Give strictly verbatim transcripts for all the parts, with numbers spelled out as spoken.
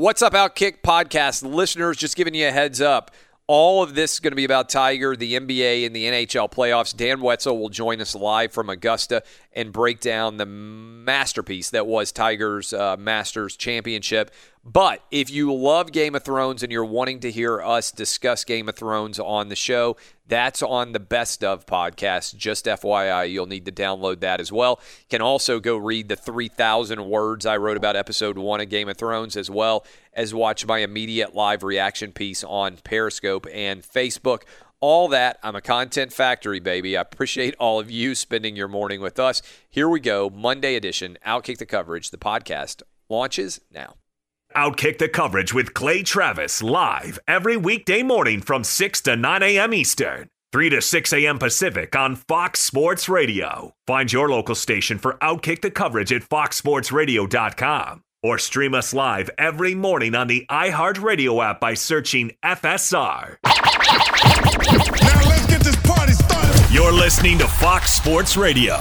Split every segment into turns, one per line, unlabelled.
What's up, Outkick podcast listeners? Just giving you a heads up. All of this is going to be about Tiger, the N B A, and the N H L playoffs. Dan Wetzel will join us live from Augusta and break down the masterpiece that was Tiger's uh, Masters Championship. But if you love Game of Thrones and you're wanting to hear us discuss Game of Thrones on the show, that's on the Best Of podcast. Just F Y I, you'll need to download that as well. You can also go read the three thousand words I wrote about episode one of Game of Thrones, as well as watch my immediate live reaction piece on Periscope and Facebook. All that, I'm a content factory, baby. I appreciate all of you spending your morning with us. Here we go, Monday edition, Outkick the Coverage. The podcast launches now.
Outkick the Coverage with Clay Travis live every weekday morning from six to nine a.m. Eastern, three to six a.m. Pacific on Fox Sports Radio. Find your local station for Outkick the Coverage at fox sports radio dot com or stream us live every morning on the iHeartRadio app by searching F S R.
Now let's get this party started.
You're listening to Fox Sports Radio.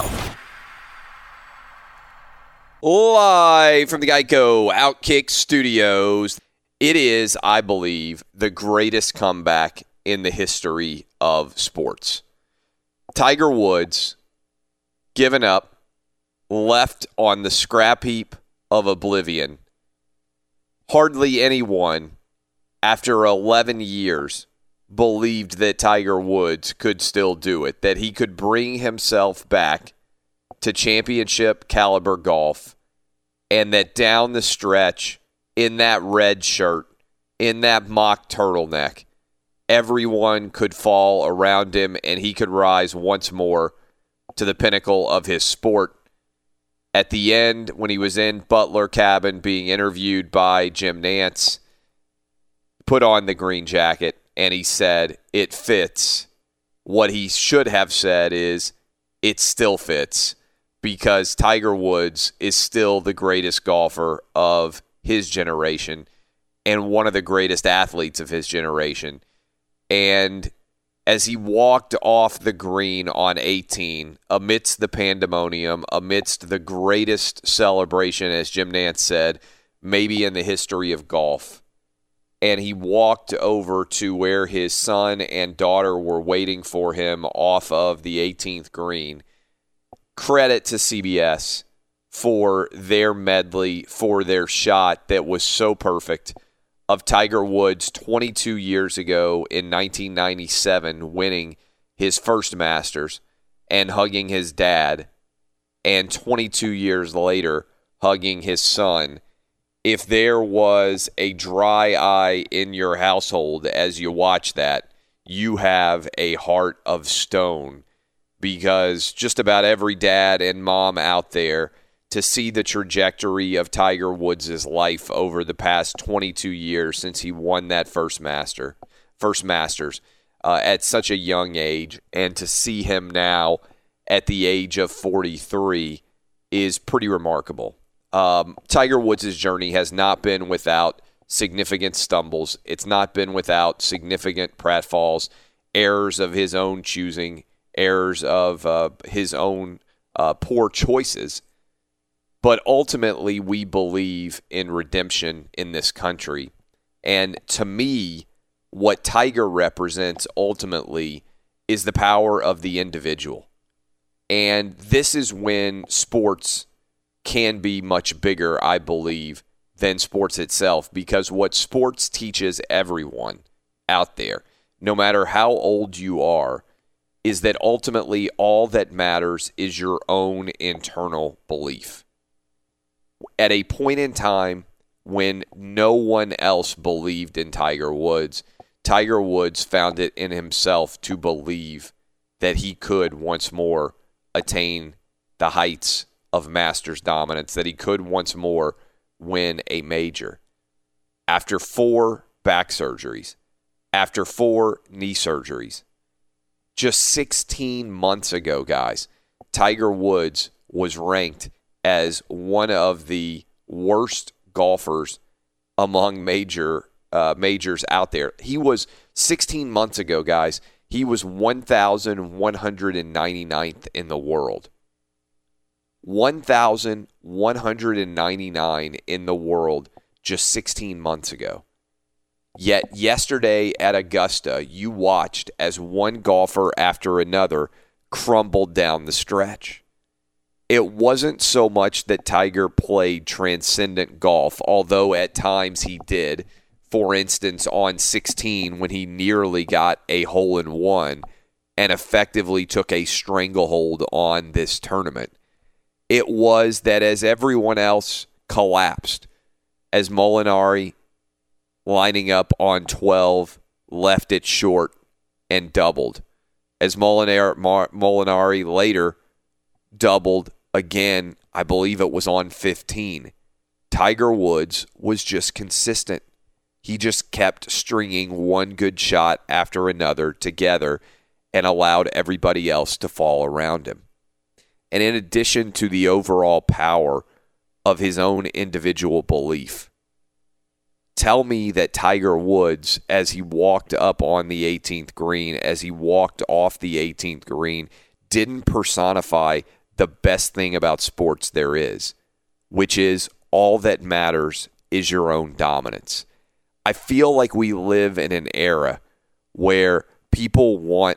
Live from the Geico Outkick Studios, it is, I believe, the greatest comeback in the history of sports. Tiger Woods, given up, left on the scrap heap of oblivion. Hardly anyone, after eleven years, believed that Tiger Woods could still do it, that he could bring himself back to championship caliber golf, and that down the stretch, in that red shirt, in that mock turtleneck, everyone could fall around him and he could rise once more to the pinnacle of his sport. At the end, when he was in Butler Cabin being interviewed by Jim Nantz, put on the green jacket and he said, "It fits." What he should have said is, "It still fits," because Tiger Woods is still the greatest golfer of his generation and one of the greatest athletes of his generation. And as he walked off the green on eighteen, amidst the pandemonium, amidst the greatest celebration, as Jim Nantz said, maybe in the history of golf, and he walked over to where his son and daughter were waiting for him off of the eighteenth green, credit to C B S for their medley, for their shot that was so perfect of Tiger Woods twenty-two years ago in nineteen ninety-seven winning his first Masters and hugging his dad, and twenty-two years later hugging his son. If there was a dry eye in your household as you watch that, you have a heart of stone. Because just about every dad and mom out there, to see the trajectory of Tiger Woods' life over the past twenty-two years since he won that first master, first Masters uh, at such a young age, and to see him now at the age of forty-three is pretty remarkable. Um, Tiger Woods' journey has not been without significant stumbles. It's not been without significant pratfalls, errors of his own choosing, errors of uh, his own uh, poor choices. But ultimately, we believe in redemption in this country. And to me, what Tiger represents ultimately is the power of the individual. And this is when sports can be much bigger, I believe, than sports itself. Because what sports teaches everyone out there, no matter how old you are, is that ultimately all that matters is your own internal belief. At a point in time when no one else believed in Tiger Woods, Tiger Woods found it in himself to believe that he could once more attain the heights of Masters dominance, that he could once more win a major. After four back surgeries, after four knee surgeries, just sixteen months ago, guys, Tiger Woods was ranked as one of the worst golfers among major uh, majors out there. He was, sixteen months ago, guys, he was one thousand one hundred ninety-ninth in the world. one thousand one hundred ninety-nine in the world just sixteen months ago. Yet yesterday at Augusta, you watched as one golfer after another crumbled down the stretch. It wasn't so much that Tiger played transcendent golf, although at times he did. For instance, on sixteen, when he nearly got a hole-in-one and effectively took a stranglehold on this tournament. It was that as everyone else collapsed, as Molinari lining up on twelve, left it short and doubled. As Molinari, Molinari later doubled again, I believe it was on fifteen. Tiger Woods was just consistent. He just kept stringing one good shot after another together and allowed everybody else to fall around him. And in addition to the overall power of his own individual belief, tell me that Tiger Woods, as he walked up on the eighteenth green, as he walked off the eighteenth green, didn't personify the best thing about sports there is, which is all that matters is your own dominance. I feel like we live in an era where people want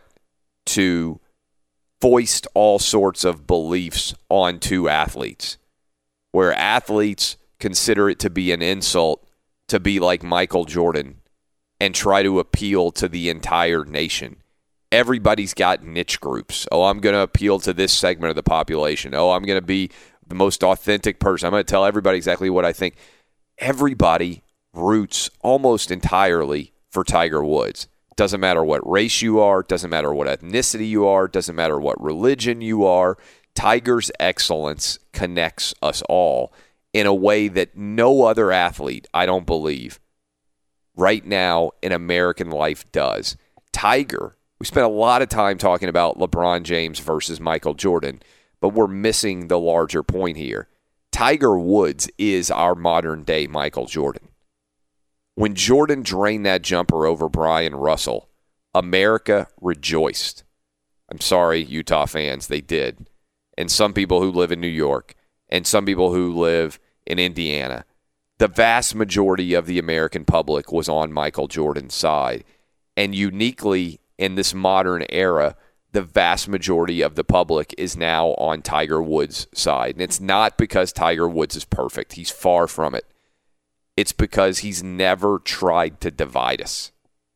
to foist all sorts of beliefs onto athletes, where athletes consider it to be an insult to be like Michael Jordan and try to appeal to the entire nation. Everybody's got niche groups. Oh, I'm going to appeal to this segment of the population. Oh, I'm going to be the most authentic person. I'm going to tell everybody exactly what I think. Everybody roots almost entirely for Tiger Woods. Doesn't matter what race you are, doesn't matter what ethnicity you are, doesn't matter what religion you are. Tiger's excellence connects us all in a way that no other athlete, I don't believe, right now in American life does. Tiger, we spent a lot of time talking about LeBron James versus Michael Jordan, but we're missing the larger point here. Tiger Woods is our modern-day Michael Jordan. When Jordan drained that jumper over Brian Russell, America rejoiced. I'm sorry, Utah fans, they did. And some people who live in New York, and some people who live in Indiana. The vast majority of the American public was on Michael Jordan's side. And uniquely in this modern era, the vast majority of the public is now on Tiger Woods' side. And it's not because Tiger Woods is perfect. He's far from it. It's because he's never tried to divide us.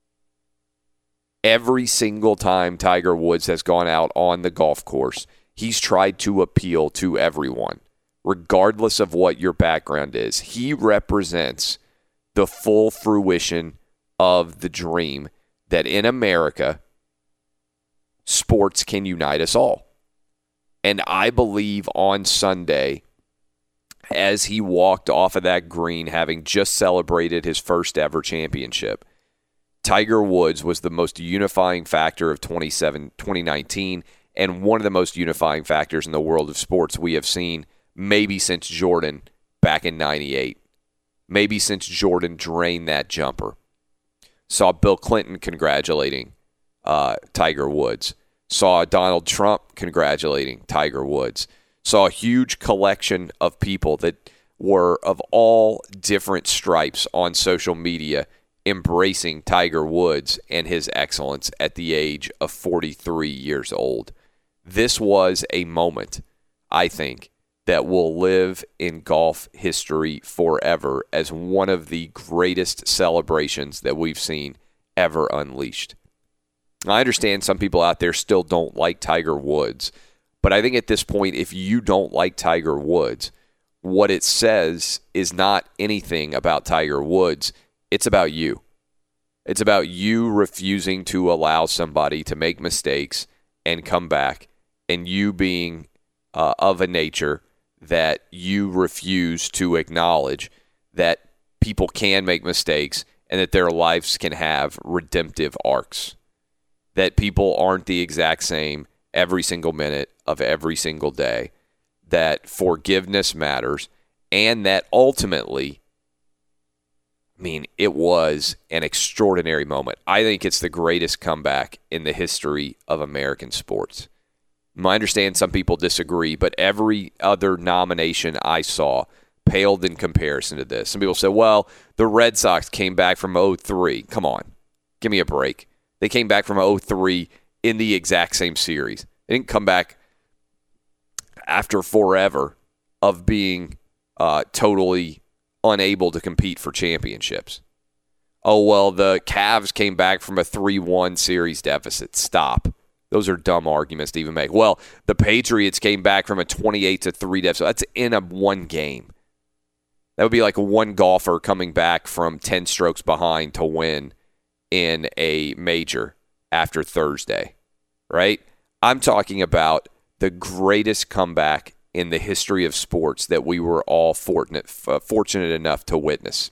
Every single time Tiger Woods has gone out on the golf course, he's tried to appeal to everyone, regardless of what your background is. He represents the full fruition of the dream that in America, sports can unite us all. And I believe on Sunday, as he walked off of that green, having just celebrated his first ever championship, Tiger Woods was the most unifying factor of twenty nineteen and one of the most unifying factors in the world of sports we have seen maybe since Jordan back in ninety-eight. Maybe since Jordan drained that jumper. Saw Bill Clinton congratulating uh, Tiger Woods. Saw Donald Trump congratulating Tiger Woods. Saw a huge collection of people that were of all different stripes on social media embracing Tiger Woods and his excellence at the age of forty-three years old. This was a moment, I think, that will live in golf history forever as one of the greatest celebrations that we've seen ever unleashed. I understand some people out there still don't like Tiger Woods, but I think at this point, if you don't like Tiger Woods, what it says is not anything about Tiger Woods. It's about you. It's about you refusing to allow somebody to make mistakes and come back, and you being uh, of a nature that you refuse to acknowledge that people can make mistakes and that their lives can have redemptive arcs, that people aren't the exact same every single minute of every single day, that forgiveness matters, and that ultimately, I mean, it was an extraordinary moment. I think it's the greatest comeback in the history of American sports. I understand some people disagree, but every other nomination I saw, paled in comparison to this. Some people say, well, the Red Sox came back from oh three. Come on. Give me a break. They came back from oh three in the exact same series. They didn't come back after forever of being uh, totally unable to compete for championships. Oh, well, the Cavs came back from a three one series deficit. Stop. Those are dumb arguments to even make. Well, the Patriots came back from a twenty-eight to three deficit. That's in a one game. That would be like one golfer coming back from ten strokes behind to win in a major after Thursday, right? I'm talking about the greatest comeback in the history of sports that we were all fortunate, uh, fortunate enough to witness.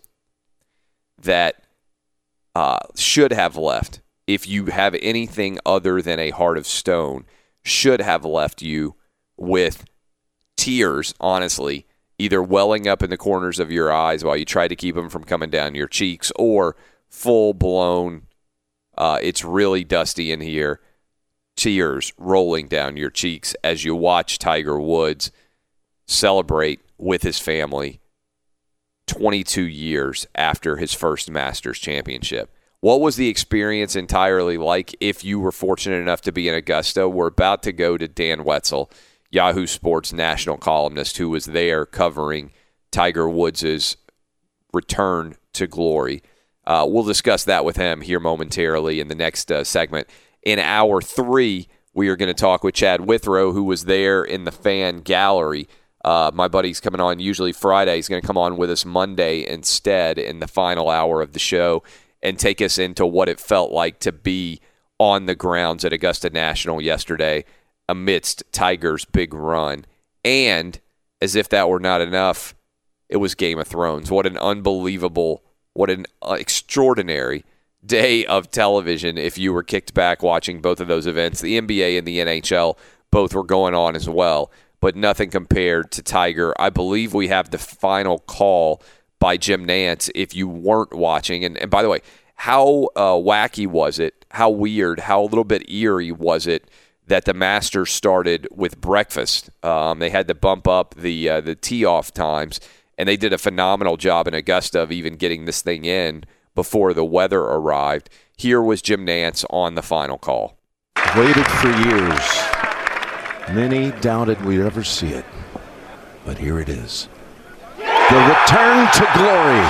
That uh, should have left, if you have anything other than a heart of stone, should have left you with tears, honestly, either welling up in the corners of your eyes while you try to keep them from coming down your cheeks, or full-blown, uh, it's really dusty in here, tears rolling down your cheeks as you watch Tiger Woods celebrate with his family twenty-two years after his first Masters championship. What was the experience entirely like if you were fortunate enough to be in Augusta? We're about to go to Dan Wetzel, Yahoo Sports national columnist, who was there covering Tiger Woods' return to glory. Uh, we'll discuss that with him here momentarily in the next uh, segment. In hour three, we are going to talk with Chad Withrow, who was there in the fan gallery. Uh, my buddy's coming on usually Friday. He's going to come on with us Monday instead in the final hour of the show and take us into what it felt like to be on the grounds at Augusta National yesterday amidst Tiger's big run. And as if that were not enough, it was Game of Thrones. What an unbelievable, what an extraordinary day of television if you were kicked back watching both of those events. The N B A and the N H L both were going on as well, but nothing compared to Tiger. I believe we have the final call by Jim Nantz if you weren't watching. And, and by the way, how uh, wacky was it, how weird, how a little bit eerie was it that the Masters started with breakfast? Um, they had to bump up the uh, the tee-off times, and they did a phenomenal job in Augusta of even getting this thing in before the weather arrived. Here was Jim Nantz on the final call.
Waited for years. Many doubted we'd ever see it. But here it is. The return to glory.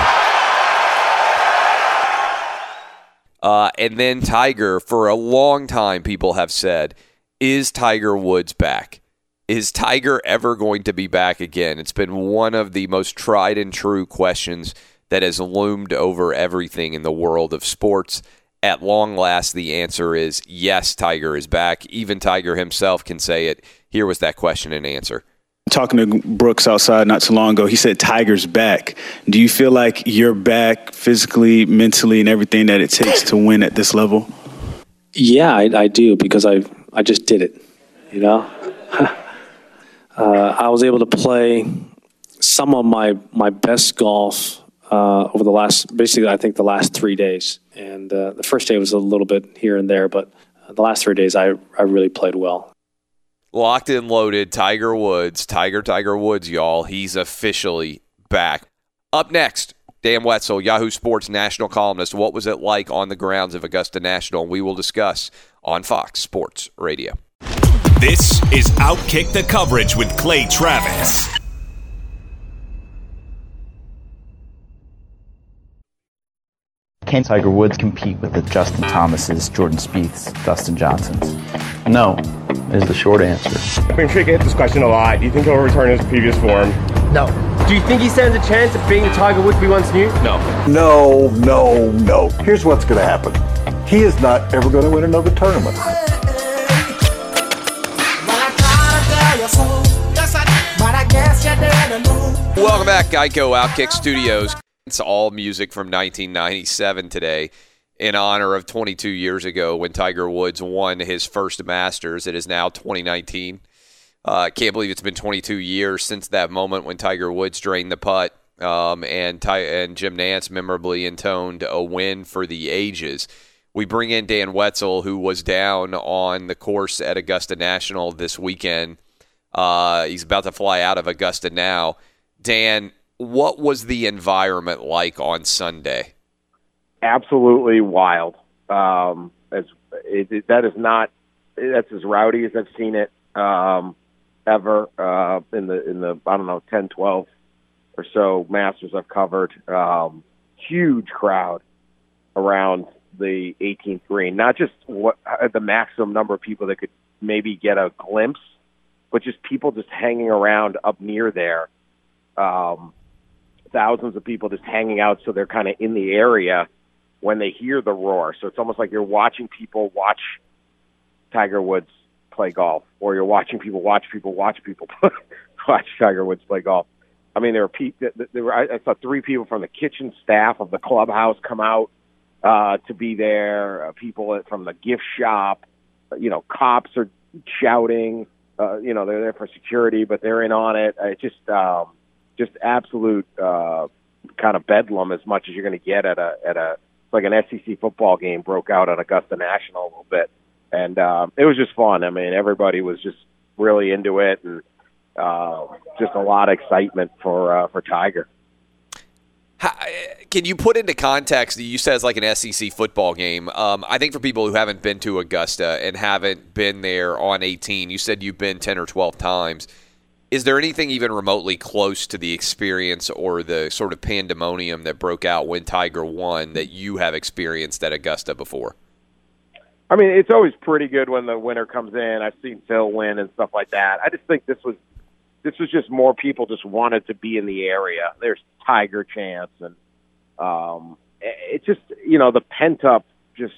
Uh, and then Tiger, for a long time, people have said, is Tiger Woods back? Is Tiger ever going to be back again? It's been one of the most tried and true questions that has loomed over everything in the world of sports. At long last, the answer is yes, Tiger is back. Even Tiger himself can say it. Here was that question and answer.
Talking to Brooks outside not too long ago, he said Tiger's back. Do you feel like you're back physically, mentally, and everything that it takes to win at this level?
Yeah, I, I do, because I I just did it, you know? uh, I was able to play some of my, my best golf uh, over the last, basically I think the last three days. And uh, the first day was a little bit here and there, but the last three days I, I really played well.
Locked and loaded, Tiger Woods. Tiger, Tiger Woods, y'all. He's officially back. Up next, Dan Wetzel, Yahoo Sports national columnist. What was it like on the grounds of Augusta National? We will discuss on Fox Sports Radio.
This is Outkick the Coverage with Clay Travis.
Can Tiger Woods compete with the Justin Thomases, Jordan Spieths, Dustin Johnsons? No, is the short answer.
I'm sure you get this question a lot. Do you think he'll return his previous form?
No. Do you think he stands a chance of being the Tiger Woods we once knew?
No.
No, no, no. Here's what's going to happen. He is not ever going to win another tournament.
Welcome back, Geico Outkick Studios. It's all music from nineteen ninety-seven today in honor of twenty-two years ago when Tiger Woods won his first Masters. It is now twenty nineteen. I uh, can't believe it's been twenty-two years since that moment when Tiger Woods drained the putt um, and, Ty- and Jim Nantz memorably intoned a win for the ages. We bring in Dan Wetzel, who was down on the course at Augusta National this weekend. Uh, he's about to fly out of Augusta now. Dan, what was the environment like on Sunday?
Absolutely wild. Um, it's, it, it, that is not that's as rowdy as I've seen it um, ever uh, in the in the I don't know ten, twelve or so Masters I've covered. Um, huge crowd around the eighteenth green. Not just what the maximum number of people that could maybe get a glimpse, but just people just hanging around up near there. Um, thousands of people just hanging out, so they're kind of in the area when they hear the roar. So it's almost like you're watching people watch Tiger Woods play golf, or you're watching people watch people watch people watch Tiger Woods play golf. I mean, there were people. There were, I saw three people from the kitchen staff of the clubhouse come out uh, to be there. Uh, people from the gift shop. You know, cops are shouting. Uh, you know, they're there for security, but they're in on it. It's just, um, just absolute uh, kind of bedlam, as much as you're going to get at a at a like an S E C football game broke out at Augusta National a little bit, and uh, it was just fun. I mean, everybody was just really into it, and uh, just a lot of excitement for uh, for Tiger.
How, can you put into context, you said it's like an S E C football game. Um, I think for people who haven't been to Augusta and haven't been there on eighteen, you said you've been ten or twelve times. Is there anything even remotely close to the experience or the sort of pandemonium that broke out when Tiger won that you have experienced at Augusta before?
I mean, it's always pretty good when the winner comes in. I've seen Phil win and stuff like that. I just think this was this was just more people just wanted to be in the area. There's Tiger chants, and um, it's just, you know, the pent up. Just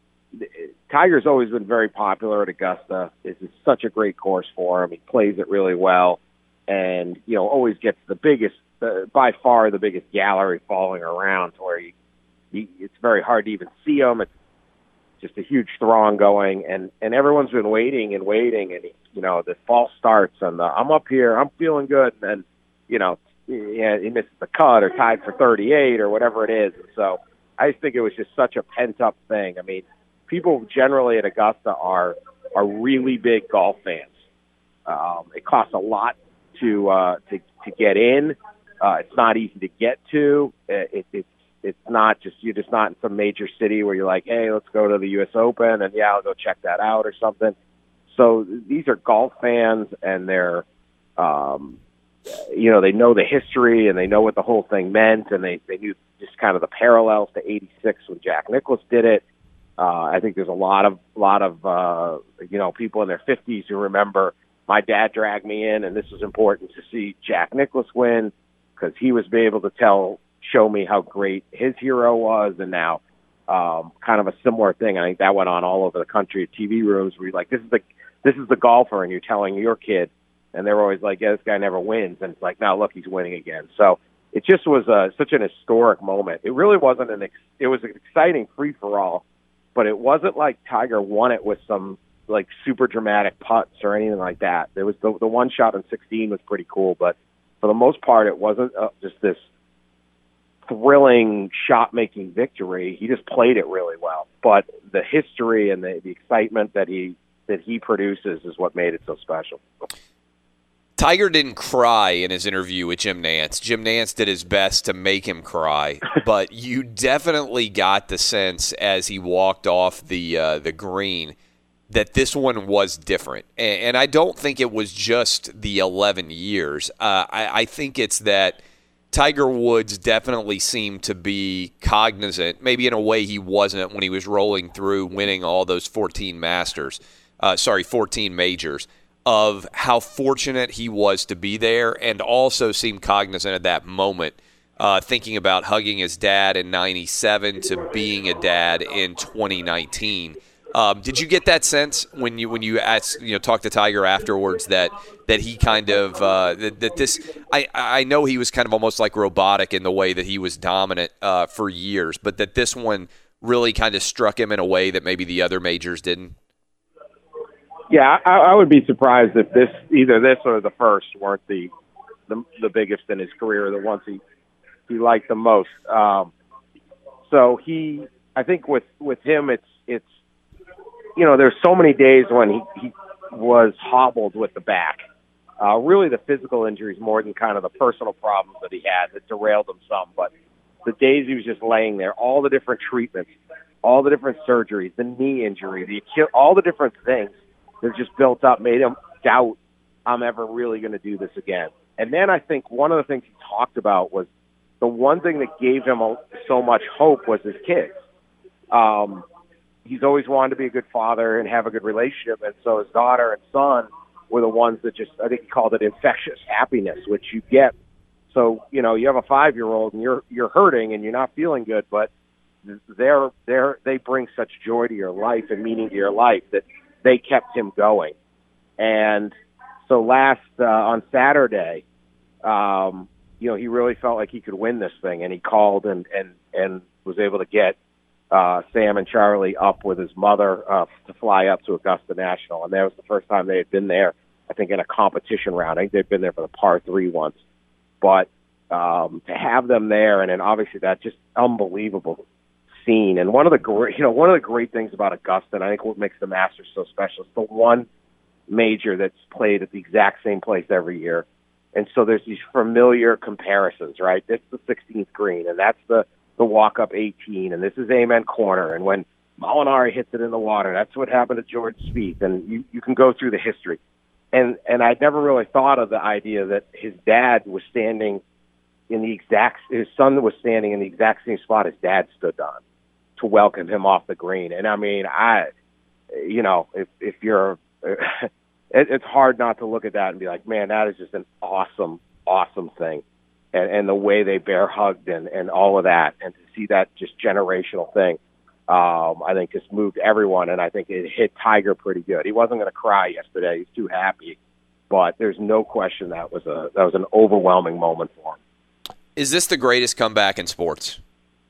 Tiger's always been very popular at Augusta. This is such a great course for him. He plays it really well, and you know, always gets the biggest, uh, by far the biggest gallery following around, to where you, you, it's very hard to even see him. It's just a huge throng going, and and everyone's been waiting and waiting, and you know, the false starts and the I'm up here, I'm feeling good, and then you know, yeah, he misses the cut or tied for thirty-eight or whatever it is. So I just think it was just such a pent up thing. I mean, people generally at Augusta are are really big golf fans. Um, it costs a lot to uh, to to get in. Uh, it's not easy to get to. It, it, it's it's not just you're just not in some major city where you're like, hey, let's go to the U S Open and yeah, I'll go check that out or something. So these are golf fans, and they're um, you know, they know the history and they know what the whole thing meant, and they they knew just kind of the parallels to eighty-six when Jack Nicklaus did it. Uh, I think there's a lot of lot of uh, you know, people in their fifties who remember my dad dragged me in, and this was important to see Jack Nicklaus win because he was able to tell, show me how great his hero was, and now um, kind of a similar thing. I think that went on all over the country at T V rooms where you're like, this is the this is the golfer, and you're telling your kid, and they're always like, yeah, this guy never wins, and it's like, now look, he's winning again. So it just was a, such an historic moment. It really wasn't an ex- it was an exciting free for all. But it wasn't like Tiger won it with some like super dramatic putts or anything like that. There was the, the one shot in sixteen was pretty cool, but for the most part, it wasn't uh, just this thrilling shot making victory. He just played it really well. But the history and the, the excitement that he that he produces is what made it so special.
Tiger didn't cry in his interview with Jim Nantz. Jim Nantz did his best to make him cry, but you definitely got the sense as he walked off the uh, the green that this one was different. And, and I don't think it was just the eleven years. Uh, I, I think it's that Tiger Woods definitely seemed to be cognizant, maybe in a way he wasn't when he was rolling through winning all those fourteen Masters, uh, sorry, fourteen majors, of how fortunate he was to be there, and also seemed cognizant of that moment, uh, thinking about hugging his dad in ninety-seven to being a dad in twenty nineteen. Um, did you get that sense when you when you asked, you know, talked to Tiger afterwards that that he kind of uh, that, that this I I know he was kind of almost like robotic in the way that he was dominant uh, for years, but that this one really kind of struck him in a way that maybe the other majors didn't?
Yeah, I, I would be surprised if this, either this or the first, weren't the the, the biggest in his career, the ones he he liked the most. Um, so he, I think with with him, it's it's you know, there's so many days when he, he was hobbled with the back, Uh, really the physical injuries more than kind of the personal problems that he had that derailed him some. But the days he was just laying there, all the different treatments, all the different surgeries, the knee injury, the all the different things that just built up made him doubt I'm ever really going to do this again. And then I think one of the things he talked about was the one thing that gave him a, so much hope was his kids. Um, he's always wanted to be a good father and have a good relationship, and so his daughter and son were the ones that just, I think he called it infectious happiness, which you get. So, you know, you have a five-year-old and you're you're hurting and you're not feeling good, but they're they're they bring such joy to your life and meaning to your life that they kept him going. And so last uh, on Saturday, um, you know, he really felt like he could win this thing, and he called and and and was able to get uh, Sam and Charlie up with his mother uh, to fly up to Augusta National, and that was the first time they had been there. I think in a competition round. I think they'd been there for the par three once, but um, to have them there, and then obviously that just unbelievable scene. And one of the great, you know, one of the great things about Augusta, and I think what makes the Masters so special, is the one major that's played at the exact same place every year. And so there's these familiar comparisons, right? This is the sixteenth green, and that's the, the walk-up eighteen, and this is Amen Corner. And when Molinari hits it in the water, that's what happened to Jordan Spieth. And you, you can go through the history. And and I'd never really thought of the idea that his dad was standing in the exact, his son was standing in the exact same spot his dad stood on to welcome him off the green. And I mean, I, you know, if if you're, it, it's hard not to look at that and be like, man, that is just an awesome, awesome thing. And and the way they bear hugged and, and all of that, and to see that just generational thing. Um, I think just moved everyone, and I think it hit Tiger pretty good. He wasn't going to cry yesterday; he's too happy. But there's no question that was a that was an overwhelming moment for him.
Is this the greatest comeback in sports,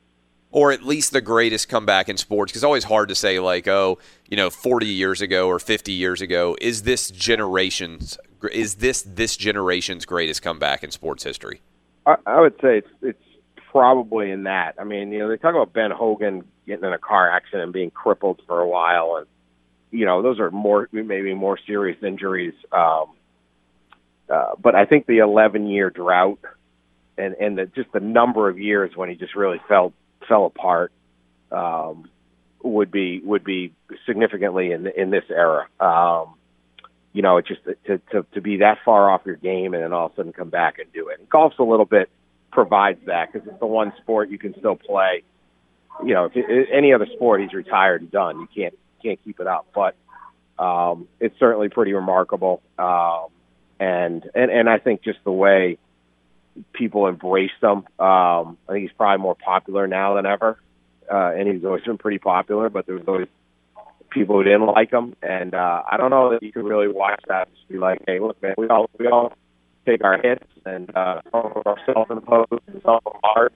or at least the greatest comeback in sports? Because it's always hard to say, like, oh, you know, forty years ago or fifty years ago. Is this generation's is this this generation's greatest comeback in sports history?
I, I would say it's it's probably in that. I mean, you know, they talk about Ben Hogan getting in a car accident and being crippled for a while, and you know, those are more maybe more serious injuries. Um, uh, but I think the eleven-year drought and and the, just the number of years when he just really fell fell apart um, would be would be significantly in in this era. Um, you know, it just to, to to be that far off your game and then all of a sudden come back and do it. And golf's a little bit provides that because it's the one sport you can still play. You know, if it, any other sport, he's retired and done. You can't can't keep it up. But um, it's certainly pretty remarkable. Um, and, and and I think just the way people embraced him, um, I think he's probably more popular now than ever. Uh, and he's always been pretty popular, but there was always people who didn't like him. And uh, I don't know that you could really watch that and just be like, hey, look, man, we all we all take our hits and uh, ourselves in the post and self hard.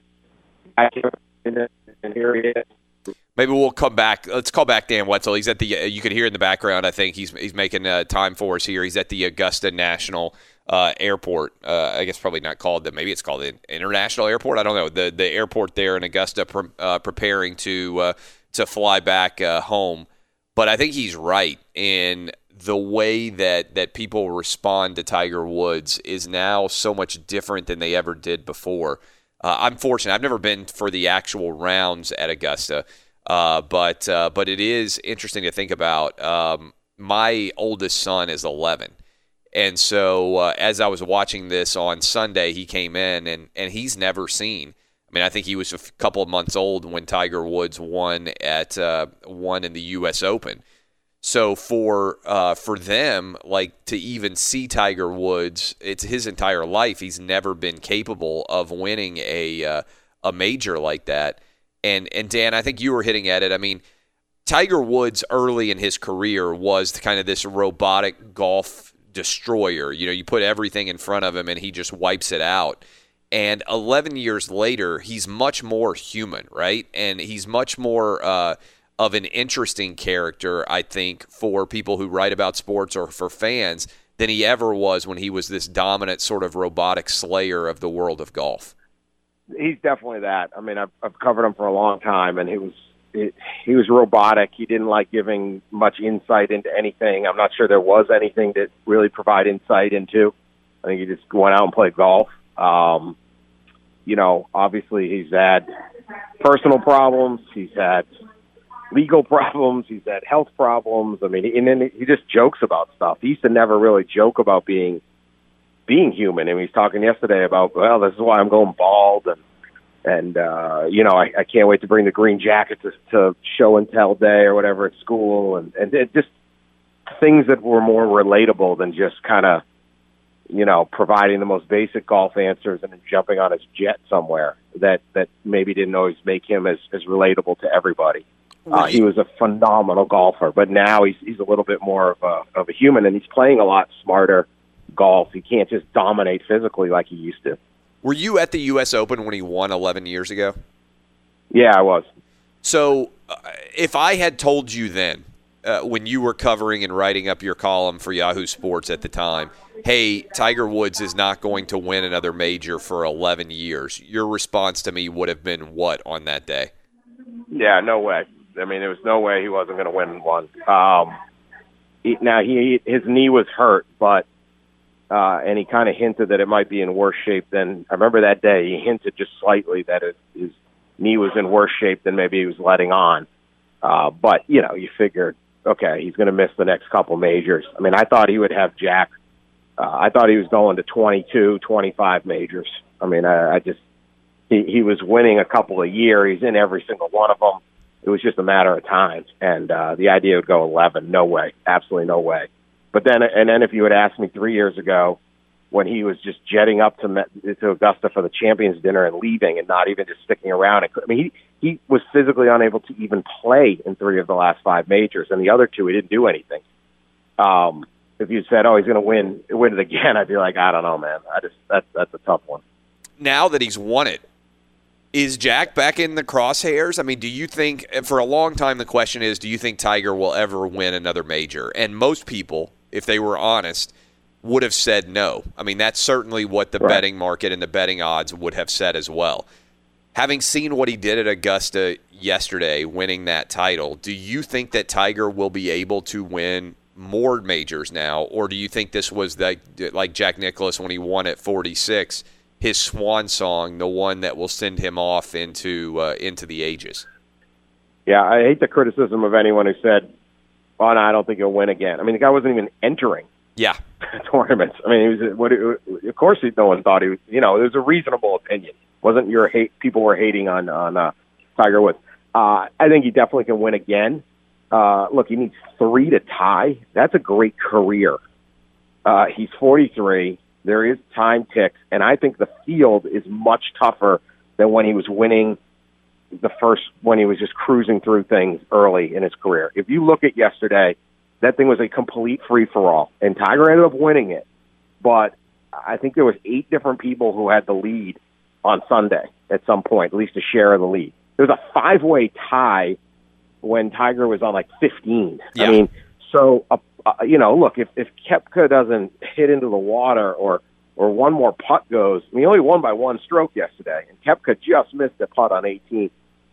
And here he is.
Maybe we'll come back. Let's call back Dan Wetzel. He's at the. Uh, you can hear in the background. I think he's he's making uh, time for us here. He's at the Augusta National uh, Airport. Uh, I guess probably not called that. Maybe it's called the International Airport. I don't know. The the airport there in Augusta, pre- uh, preparing to uh, to fly back uh, home. But I think he's right in the way that that people respond to Tiger Woods is now so much different than they ever did before. Uh, I'm fortunate. I've never been for the actual rounds at Augusta, uh, but uh, but it is interesting to think about. Um, my oldest son is eleven, and so uh, as I was watching this on Sunday, he came in, and, and he's never seen. I mean, I think he was a couple of months old when Tiger Woods won at uh, won in the U S Open. So for uh, for them, like to even see Tiger Woods, it's his entire life. He's never been capable of winning a uh, a major like that. And and Dan, I think you were hitting at it. I mean, Tiger Woods early in his career was kind of this robotic golf destroyer. You know, you put everything in front of him and he just wipes it out. And eleven years later, he's much more human, right? And he's much more uh, of an interesting character, I think, for people who write about sports or for fans than he ever was when he was this dominant sort of robotic slayer of the world of golf.
He's definitely that. I mean, I've, I've covered him for a long time, and he was it, he was robotic. He didn't like giving much insight into anything. I'm not sure there was anything to really provide insight into. I think he just went out and played golf. Um, you know, obviously he's had personal problems. He's had legal problems. He's had health problems. I mean, and then he just jokes about stuff. He used to never really joke about being being human. And he was talking yesterday about, well, this is why I'm going bald, and and uh, you know, I, I can't wait to bring the green jacket to, to show and tell day or whatever at school, and and it just things that were more relatable than just kind of, you know, providing the most basic golf answers and then jumping on his jet somewhere that, that maybe didn't always make him as, as relatable to everybody. Uh, he was a phenomenal golfer, but now he's he's a little bit more of a of a human, and he's playing a lot smarter golf. He can't just dominate physically like he used to.
Were you at the U S Open when he won eleven years ago?
Yeah, I was.
So uh, if I had told you then, uh, when you were covering and writing up your column for Yahoo Sports at the time, hey, Tiger Woods is not going to win another major for eleven years, your response to me would have been what on that day?
Yeah, no way. I mean, there was no way he wasn't going to win one. Um, he, now, he his knee was hurt, but uh, and he kind of hinted that it might be in worse shape than – I remember that day he hinted just slightly that his, his knee was in worse shape than maybe he was letting on. Uh, but, you know, you figured, okay, he's going to miss the next couple majors. I mean, I thought he would have Jack uh, – I thought he was going to twenty-two, twenty-five majors. I mean, I, I just – he he was winning a couple a year. He's in every single one of them. It was just a matter of time, and uh, the idea would go eleven. No way, absolutely no way. But then, and then, if you had asked me three years ago, when he was just jetting up to to Augusta for the Champions Dinner and leaving, and not even just sticking around, I mean, he he was physically unable to even play in three of the last five majors, and the other two, he didn't do anything. Um, if you said, "Oh, he's going to win win it again," I'd be like, "I don't know, man. I just that's that's a tough one."
Now that he's won it, is Jack back in the crosshairs? I mean, do you think, for a long time the question is, do you think Tiger will ever win another major? And most people, if they were honest, would have said no. I mean, that's certainly what the right. betting market and the betting odds would have said as well. Having seen what he did at Augusta yesterday, winning that title, do you think that Tiger will be able to win more majors now? Or do you think this was like, like Jack Nicklaus when he won at forty-six, his swan song, the one that will send him off into uh, into the ages?
Yeah, I hate the criticism of anyone who said, "Oh, no, I don't think he'll win again." I mean, the guy wasn't even entering
yeah
tournaments. I mean, he was. What? Of course, no one thought he was. You know, it was a reasonable opinion. Wasn't your hate? People were hating on on uh, Tiger Woods. Uh, I think he definitely can win again. Uh, look, he needs three to tie. That's a great career. Uh, he's forty-three. There is time ticks, and I think the field is much tougher than when he was winning the first, when he was just cruising through things early in his career. If you look at yesterday, that thing was a complete free-for-all, and Tiger ended up winning it. But I think there was eight different people who had the lead on Sunday at some point, at least a share of the lead. There was a five-way tie when Tiger was on like fifteen.
Yeah.
I mean, so a Uh, you know, look, if, if Koepka doesn't hit into the water or or one more putt goes, I mean, he only won by one stroke yesterday, and Koepka just missed a putt on eighteen.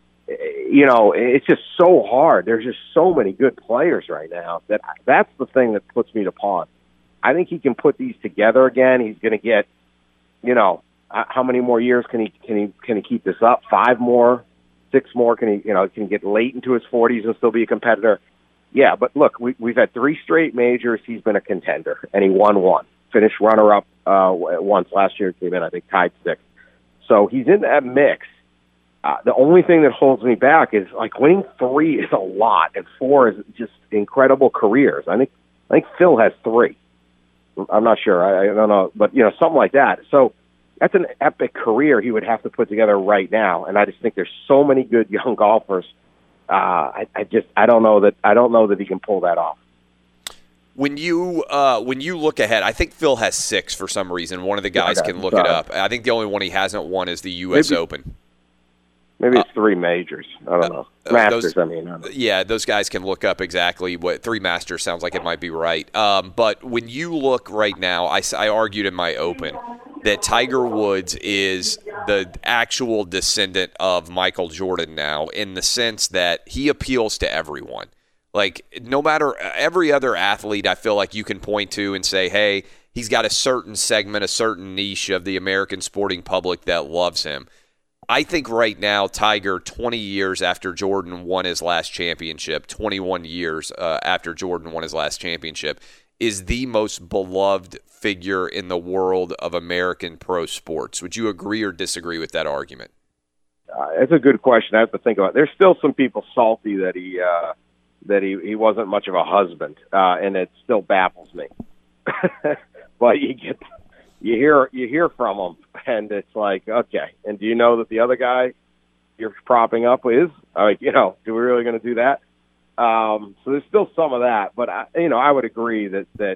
You know, it's just so hard. There's just so many good players right now that that's the thing that puts me to pause. I think he can put these together again. He's going to get, you know, how many more years can he can he can he keep this up? Five more, six more? Can he, you know, can he get late into his forties and still be a competitor? Yeah, but look, we, we've had three straight majors. He's been a contender, and he won one. Finished runner-up uh, once last year. Came in, I think, tied sixth. So he's in that mix. Uh, the only thing that holds me back is, like, winning three is a lot, and four is just incredible careers. I think I think Phil has three. I'm not sure. I, I don't know, but, you know, something like that. So that's an epic career he would have to put together right now, and I just think there's so many good young golfers. Uh, I, I just I don't know that I don't know that he can pull that off.
When you uh, when you look ahead, I think Phil has six for some reason. One of the guys okay, can look sorry. it up. I think the only one he hasn't won is the U S
maybe,
Open.
Maybe it's uh, three majors. I don't know. Uh, Masters,
those,
I mean. I
yeah, those guys can look up exactly what three Masters sounds like. It might be right. Um, but when you look right now, I, I argued in my Open that Tiger Woods is the actual descendant of Michael Jordan now, in the sense that he appeals to everyone. Like, no matter every other athlete, I feel like you can point to and say, hey, he's got a certain segment, a certain niche of the American sporting public that loves him. I think right now, Tiger, twenty years after Jordan won his last championship, twenty-one years uh, after Jordan won his last championship, is the most beloved figure in the world of American pro sports. Would you agree or disagree with that argument?
Uh, it's a good question. I have to think about it. There's still some people salty that he uh, that he, he wasn't much of a husband, uh, and it still baffles me. But you get you hear you hear from him, and it's like, okay. And do you know that the other guy you're propping up is? Like, you know, do we really going to do that? Um, so there's still some of that, but I, you know, I would agree that that,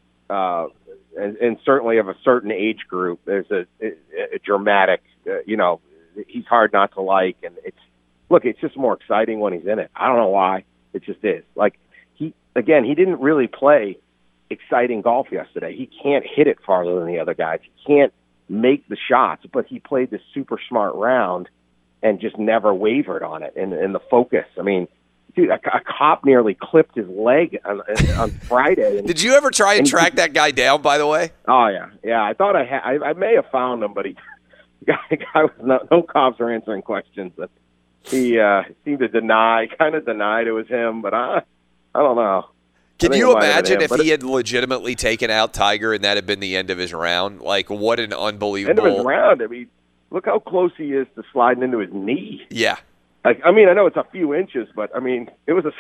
uh, and, and certainly of a certain age group, there's a, a, a dramatic, uh, you know, he's hard not to like, and it's look, it's just more exciting when he's in it. I don't know why, it just is. Like he again, he didn't really play exciting golf yesterday. He can't hit it farther than the other guys. He can't make the shots, but he played this super smart round and just never wavered on it. And, and the focus, I mean. Dude, a, a cop nearly clipped his leg on, on Friday. And,
Did you ever try and, and track he, that guy down, by the way?
Oh, yeah. Yeah, I thought I had. I, I may have found him, but he, the guy, the guy was no, no cops were answering questions. But he uh, seemed to deny, kind of denied it was him, but I, I don't know.
Can you imagine if he had legitimately taken out Tiger and that had been the end of his round? Like, what an unbelievable...
End of his round. I mean, look how close he is to sliding into his knee.
Yeah.
Like, I mean, I know it's a few inches, but, I mean, it was a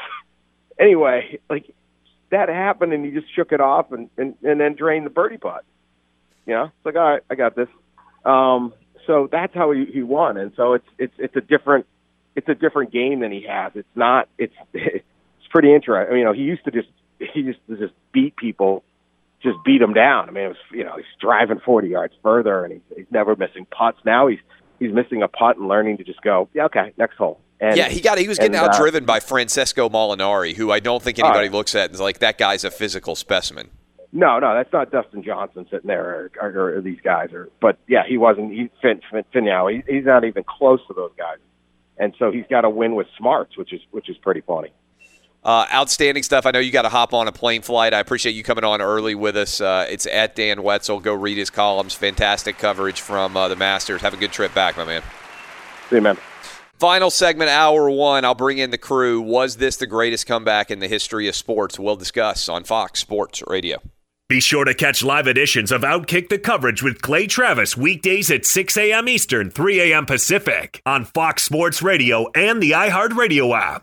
– anyway, like, that happened, and he just shook it off and, and, and then drained the birdie putt. You know? It's like, all right, I got this. Um, so that's how he, he won. And so it's it's it's a different it's a different game than he has. It's not – it's it's pretty interesting. I mean, you know, he used to just – he used to just beat people, just beat them down. I mean, it was, you know, he's driving forty yards further, and he's, he's never missing putts. Now he's – He's missing a putt and learning to just go, yeah, okay, next hole. And,
yeah, he got he was getting
and,
outdriven
uh,
by Francesco Molinari, who I don't think anybody
uh,
looks at and is like, that guy's a physical specimen.
No, no, that's not Dustin Johnson sitting there or, or, or these guys. Are, but, yeah, he wasn't. He, Fin, Fin, Finau, he, he's not even close to those guys. And so he's got to win with smarts, which is which is pretty funny.
Uh, outstanding stuff. I know you got to hop on a plane flight. I appreciate you coming on early with us. Uh, it's at Dan Wetzel. Go read his columns. Fantastic coverage from uh, the Masters. Have a good trip back, my man.
See you, man.
Final segment, hour one. I'll bring in the crew. Was this the greatest comeback in the history of sports? We'll discuss on Fox Sports Radio.
Be sure to catch live editions of Outkick the Coverage with Clay Travis weekdays at six a.m. Eastern, three a.m. Pacific on Fox Sports Radio and the iHeartRadio app.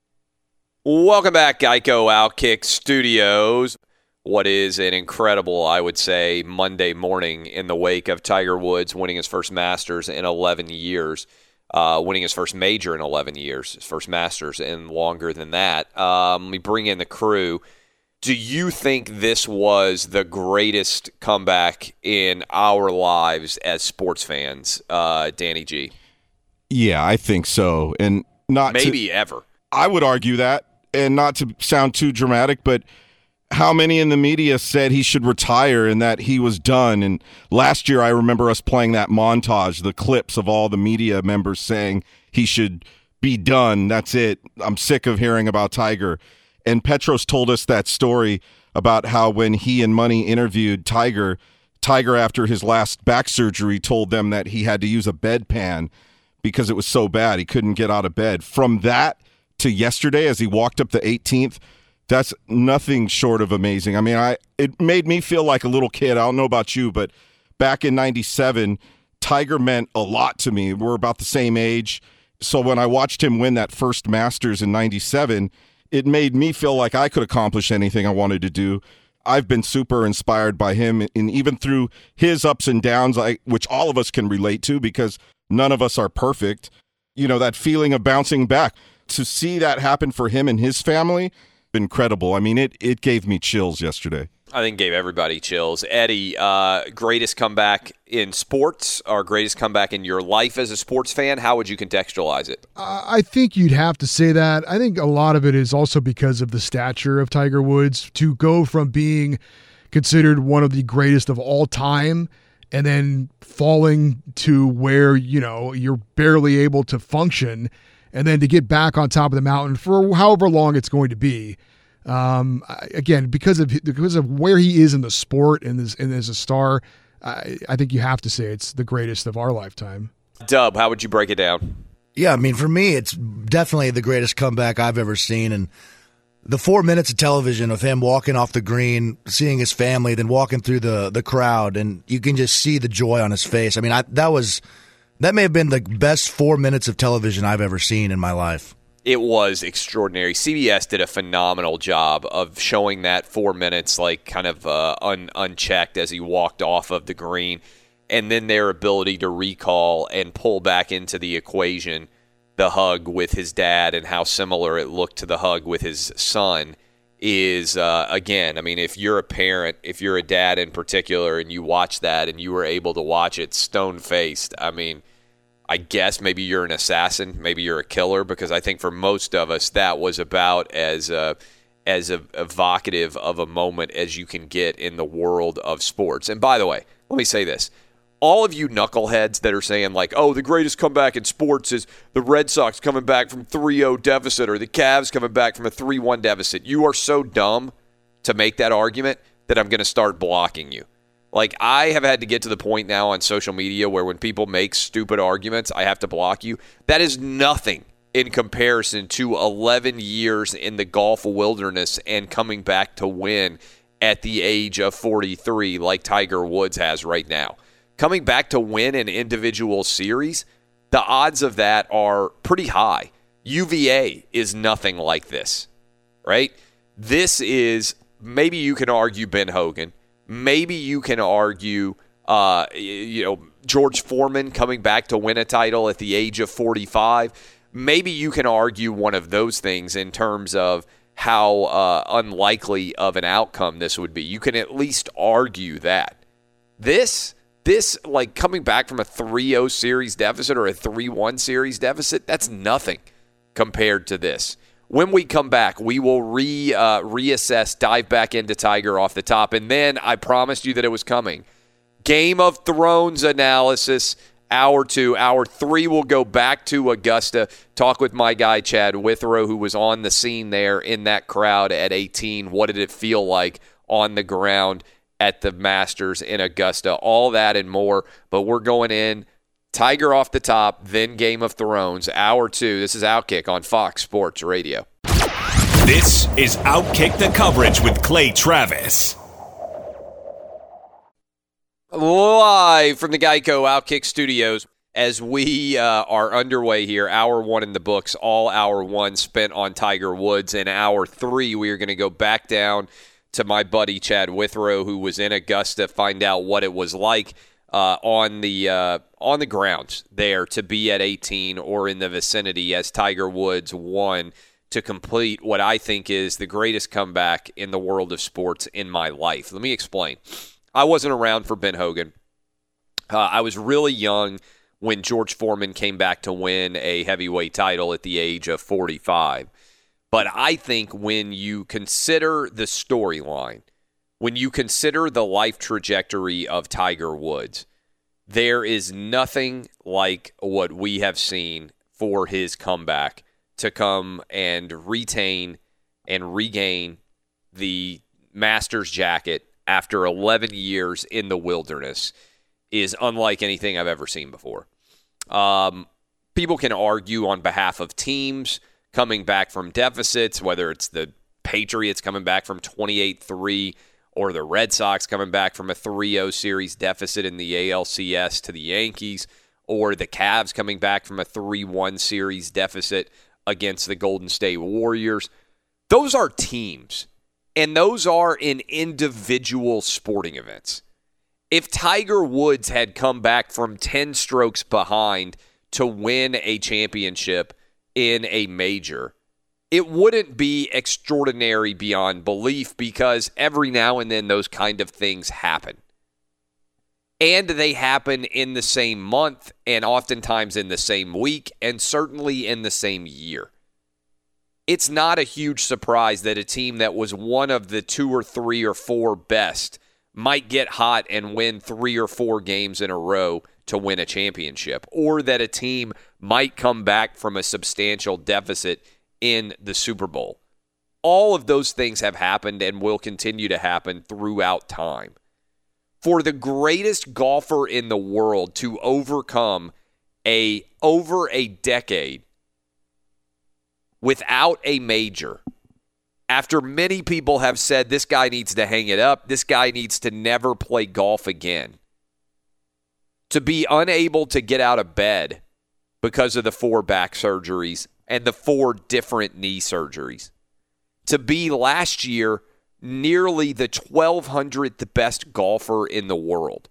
Welcome back, Geico Outkick Studios. What is an incredible, I would say, Monday morning in the wake of Tiger Woods winning his first Masters in eleven years, uh, winning his first major in eleven years, his first Masters in longer than that. Um, we bring in the crew. Do you think this was the greatest comeback in our lives as sports fans, uh, Danny G?
Yeah, I think so. And not
Maybe
to,
ever.
I would argue that. And not to sound too dramatic, but how many in the media said he should retire and that he was done? And last year, I remember us playing that montage, the clips of all the media members saying he should be done. That's it. I'm sick of hearing about Tiger. And Petros told us that story about how when he and Money interviewed Tiger, Tiger, after his last back surgery, told them that he had to use a bedpan because it was so bad. He couldn't get out of bed. From that to yesterday, as he walked up the eighteenth, that's nothing short of amazing. I mean, I it made me feel like a little kid. I don't know about you, but back in ninety-seven, Tiger meant a lot to me. We're about the same age. So when I watched him win that first Masters in ninety-seven, it made me feel like I could accomplish anything I wanted to do. I've been super inspired by him, and even through his ups and downs, I, which all of us can relate to because none of us are perfect, you know, that feeling of bouncing back. To see that happen for him and his family, incredible. I mean, it it gave me chills yesterday.
I think it gave everybody chills. Eddie, uh, greatest comeback in sports, or greatest comeback in your life as a sports fan? How would you contextualize it?
Uh, I think you'd have to say that. I think a lot of it is also because of the stature of Tiger Woods. To go from being considered one of the greatest of all time and then falling to where, you know, you're barely able to function, and then to get back on top of the mountain for however long it's going to be. Um, again, because of because of where he is in the sport and as, and as a star, I, I think you have to say it's the greatest of our lifetime.
Dub, how would you break it down?
Yeah, I mean, for me, it's definitely the greatest comeback I've ever seen. And the four minutes of television of him walking off the green, seeing his family, then walking through the, the crowd, and you can just see the joy on his face. I mean, I, that was that may have been the best four minutes of television I've ever seen in my life.
It was extraordinary. C B S did a phenomenal job of showing that four minutes, like kind of uh, un- unchecked as he walked off of the green, and then their ability to recall and pull back into the equation the hug with his dad and how similar it looked to the hug with his son is, uh, again, I mean, if you're a parent, if you're a dad in particular, and you watch that and you were able to watch it stone-faced, I mean, I guess maybe you're an assassin, maybe you're a killer, because I think for most of us that was about as uh, as evocative of a moment as you can get in the world of sports. And by the way, let me say this. All of you knuckleheads that are saying, like, oh, the greatest comeback in sports is the Red Sox coming back from three oh deficit or the Cavs coming back from a three one deficit. You are so dumb to make that argument that I'm going to start blocking you. Like, I have had to get to the point now on social media where when people make stupid arguments, I have to block you. That is nothing in comparison to eleven years in the golf wilderness and coming back to win at the age of forty-three like Tiger Woods has right now. Coming back to win an individual series, the odds of that are pretty high. U V A is nothing like this, right? This is, maybe you can argue Ben Hogan. Maybe you can argue, uh, you know, George Foreman coming back to win a title at the age of forty-five. Maybe you can argue one of those things in terms of how uh, unlikely of an outcome this would be. You can at least argue that. This... This, like, coming back from a three oh series deficit or a three one series deficit, that's nothing compared to this. When we come back, we will re uh, reassess, dive back into Tiger off the top, and then I promised you that it was coming. Game of Thrones analysis, hour two. Hour three, we'll go back to Augusta, talk with my guy Chad Withrow, who was on the scene there in that crowd at eighteen. What did it feel like on the ground at the Masters in Augusta? All that and more, but we're going in Tiger off the top, then Game of Thrones, hour two. This is Outkick on Fox Sports Radio.
This is Outkick the Coverage with Clay Travis.
Live from the Geico Outkick Studios as we uh, are underway here. Hour one in the books, all hour one spent on Tiger Woods. In hour three, we are going to go back down to my buddy Chad Withrow, who was in Augusta, find out what it was like uh, on the uh, on the grounds there to be at eighteen or in the vicinity as Tiger Woods won to complete what I think is the greatest comeback in the world of sports in my life. Let me explain. I wasn't around for Ben Hogan. Uh, I was really young when George Foreman came back to win a heavyweight title at the age of forty-five. But I think when you consider the storyline, when you consider the life trajectory of Tiger Woods, there is nothing like what we have seen for his comeback to come and retain and regain the Masters jacket after eleven years in the wilderness is unlike anything I've ever seen before. Um, people can argue on behalf of teams coming back from deficits, whether it's the Patriots coming back from twenty-eight three or the Red Sox coming back from a three oh series deficit in the A L C S to the Yankees, or the Cavs coming back from a three one series deficit against the Golden State Warriors. Those are teams, and those are in individual sporting events. If Tiger Woods had come back from ten strokes behind to win a championship in a major, it wouldn't be extraordinary beyond belief because every now and then those kind of things happen. And they happen in the same month and oftentimes in the same week and certainly in the same year. It's not a huge surprise that a team that was one of the two or three or four best might get hot and win three or four games in a row to win a championship, or that a team might come back from a substantial deficit in the Super Bowl. All of those things have happened and will continue to happen throughout time. For the greatest golfer in the world to overcome a over a decade without a major, after many people have said this guy needs to hang it up, this guy needs to never play golf again, to be unable to get out of bed because of the four back surgeries and the four different knee surgeries, to be last year nearly the twelve hundredth best golfer in the world,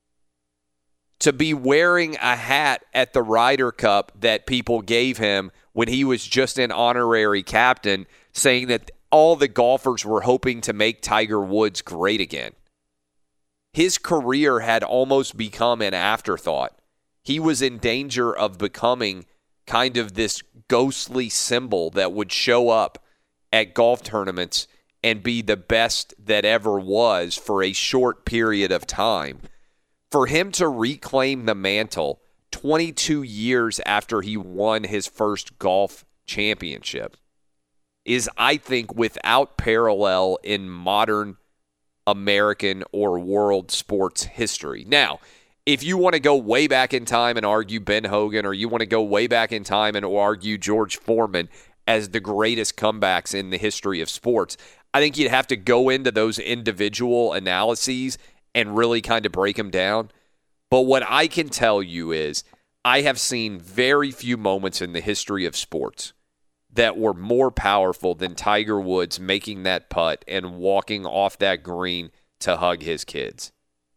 to be wearing a hat at the Ryder Cup that people gave him when he was just an honorary captain, saying that all the golfers were hoping to make Tiger Woods great again. His career had almost become an afterthought. He was in danger of becoming kind of this ghostly symbol that would show up at golf tournaments and be the best that ever was for a short period of time. For him to reclaim the mantle twenty-two years after he won his first golf championship is, I think, without parallel in modern American or world sports history. Now, if you want to go way back in time and argue Ben Hogan, or you want to go way back in time and argue George Foreman as the greatest comebacks in the history of sports, I think you'd have to go into those individual analyses and really kind of break them down. But what I can tell you is I have seen very few moments in the history of sports that were more powerful than Tiger Woods making that putt and walking off that green to hug his kids.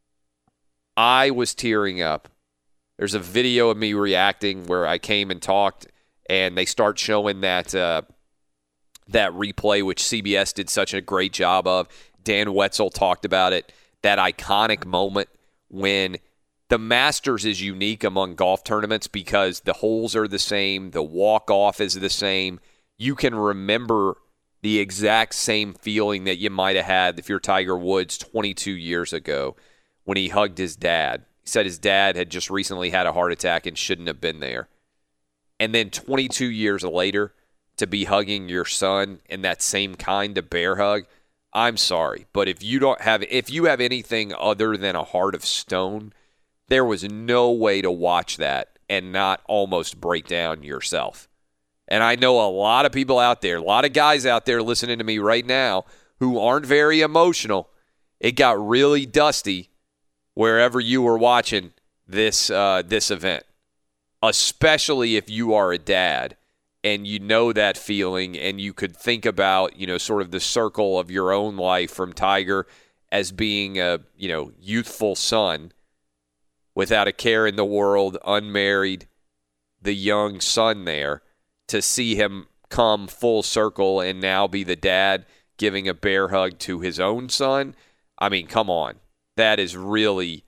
I was tearing up. There's a video of me reacting where I came and talked, and they start showing that uh, that replay, which C B S did such a great job of. Dan Wetzel talked about it, that iconic moment when the Masters is unique among golf tournaments because the holes are the same, the walk-off is the same. You can remember the exact same feeling that you might have had if you're Tiger Woods twenty-two years ago when he hugged his dad. He said his dad had just recently had a heart attack and shouldn't have been there. And then twenty-two years later, to be hugging your son in that same kind of bear hug, I'm sorry. But if you don't have, if you have anything other than a heart of stone, there was no way to watch that and not almost break down yourself. And I know a lot of people out there, a lot of guys out there listening to me right now who aren't very emotional. It got really dusty wherever you were watching this uh, this event, especially if you are a dad and you know that feeling and you could think about, you know, sort of the circle of your own life from Tiger as being a, you know, youthful son without a care in the world, unmarried, the young son there, to see him come full circle and now be the dad giving a bear hug to his own son. I mean, come on. That is really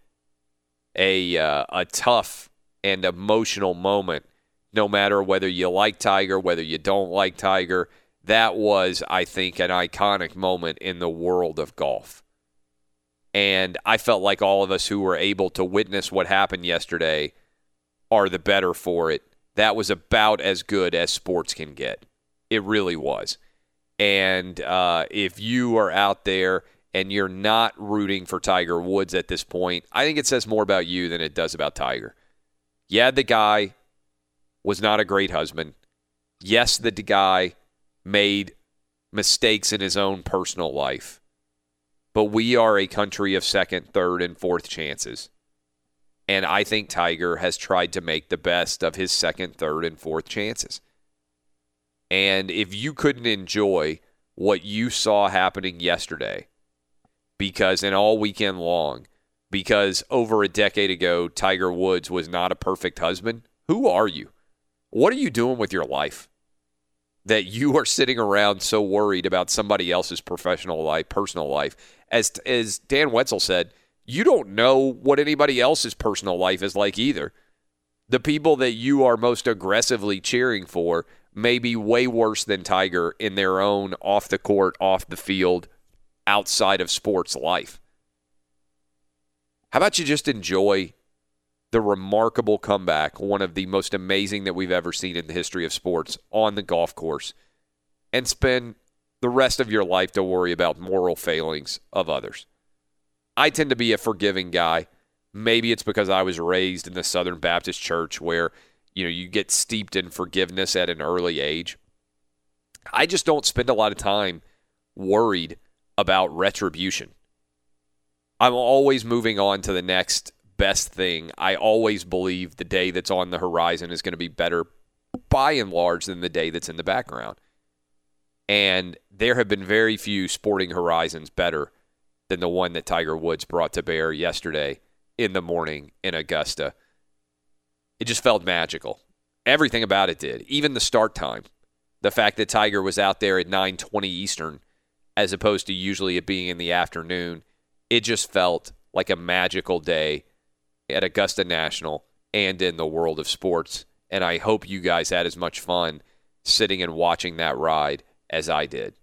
a uh, a tough and emotional moment, no matter whether you like Tiger, whether you don't like Tiger. That was, I think, an iconic moment in the world of golf. And I felt like all of us who were able to witness what happened yesterday are the better for it. That was about as good as sports can get. It really was. And uh, if you are out there and you're not rooting for Tiger Woods at this point, I think it says more about you than it does about Tiger. Yeah, the guy was not a great husband. Yes, the guy made mistakes in his own personal life. But we are a country of second, third, and fourth chances. And I think Tiger has tried to make the best of his second, third, and fourth chances. And if you couldn't enjoy what you saw happening yesterday, because and all weekend long, because over a decade ago, Tiger Woods was not a perfect husband, who are you? What are you doing with your life that you are sitting around so worried about somebody else's professional life, personal life? As, as Dan Wetzel said, you don't know what anybody else's personal life is like either. The people that you are most aggressively cheering for may be way worse than Tiger in their own off the court, off the field, outside of sports life. How about you just enjoy the remarkable comeback, one of the most amazing that we've ever seen in the history of sports, on the golf course, and spend the rest of your life to worry about moral failings of others. I tend to be a forgiving guy. Maybe it's because I was raised in the Southern Baptist Church where, you know, you get steeped in forgiveness at an early age. I just don't spend a lot of time worried about retribution. I'm always moving on to the next best thing. I always believe the day that's on the horizon is going to be better by and large than the day that's in the background. And there have been very few sporting horizons better than the one that Tiger Woods brought to bear yesterday in the morning in Augusta. It just felt magical. Everything about it did. Even the start time. The fact that Tiger was out there at nine twenty Eastern as opposed to usually it being in the afternoon. It just felt like a magical day at Augusta National and in the world of sports. And I hope you guys had as much fun sitting and watching that ride as I did.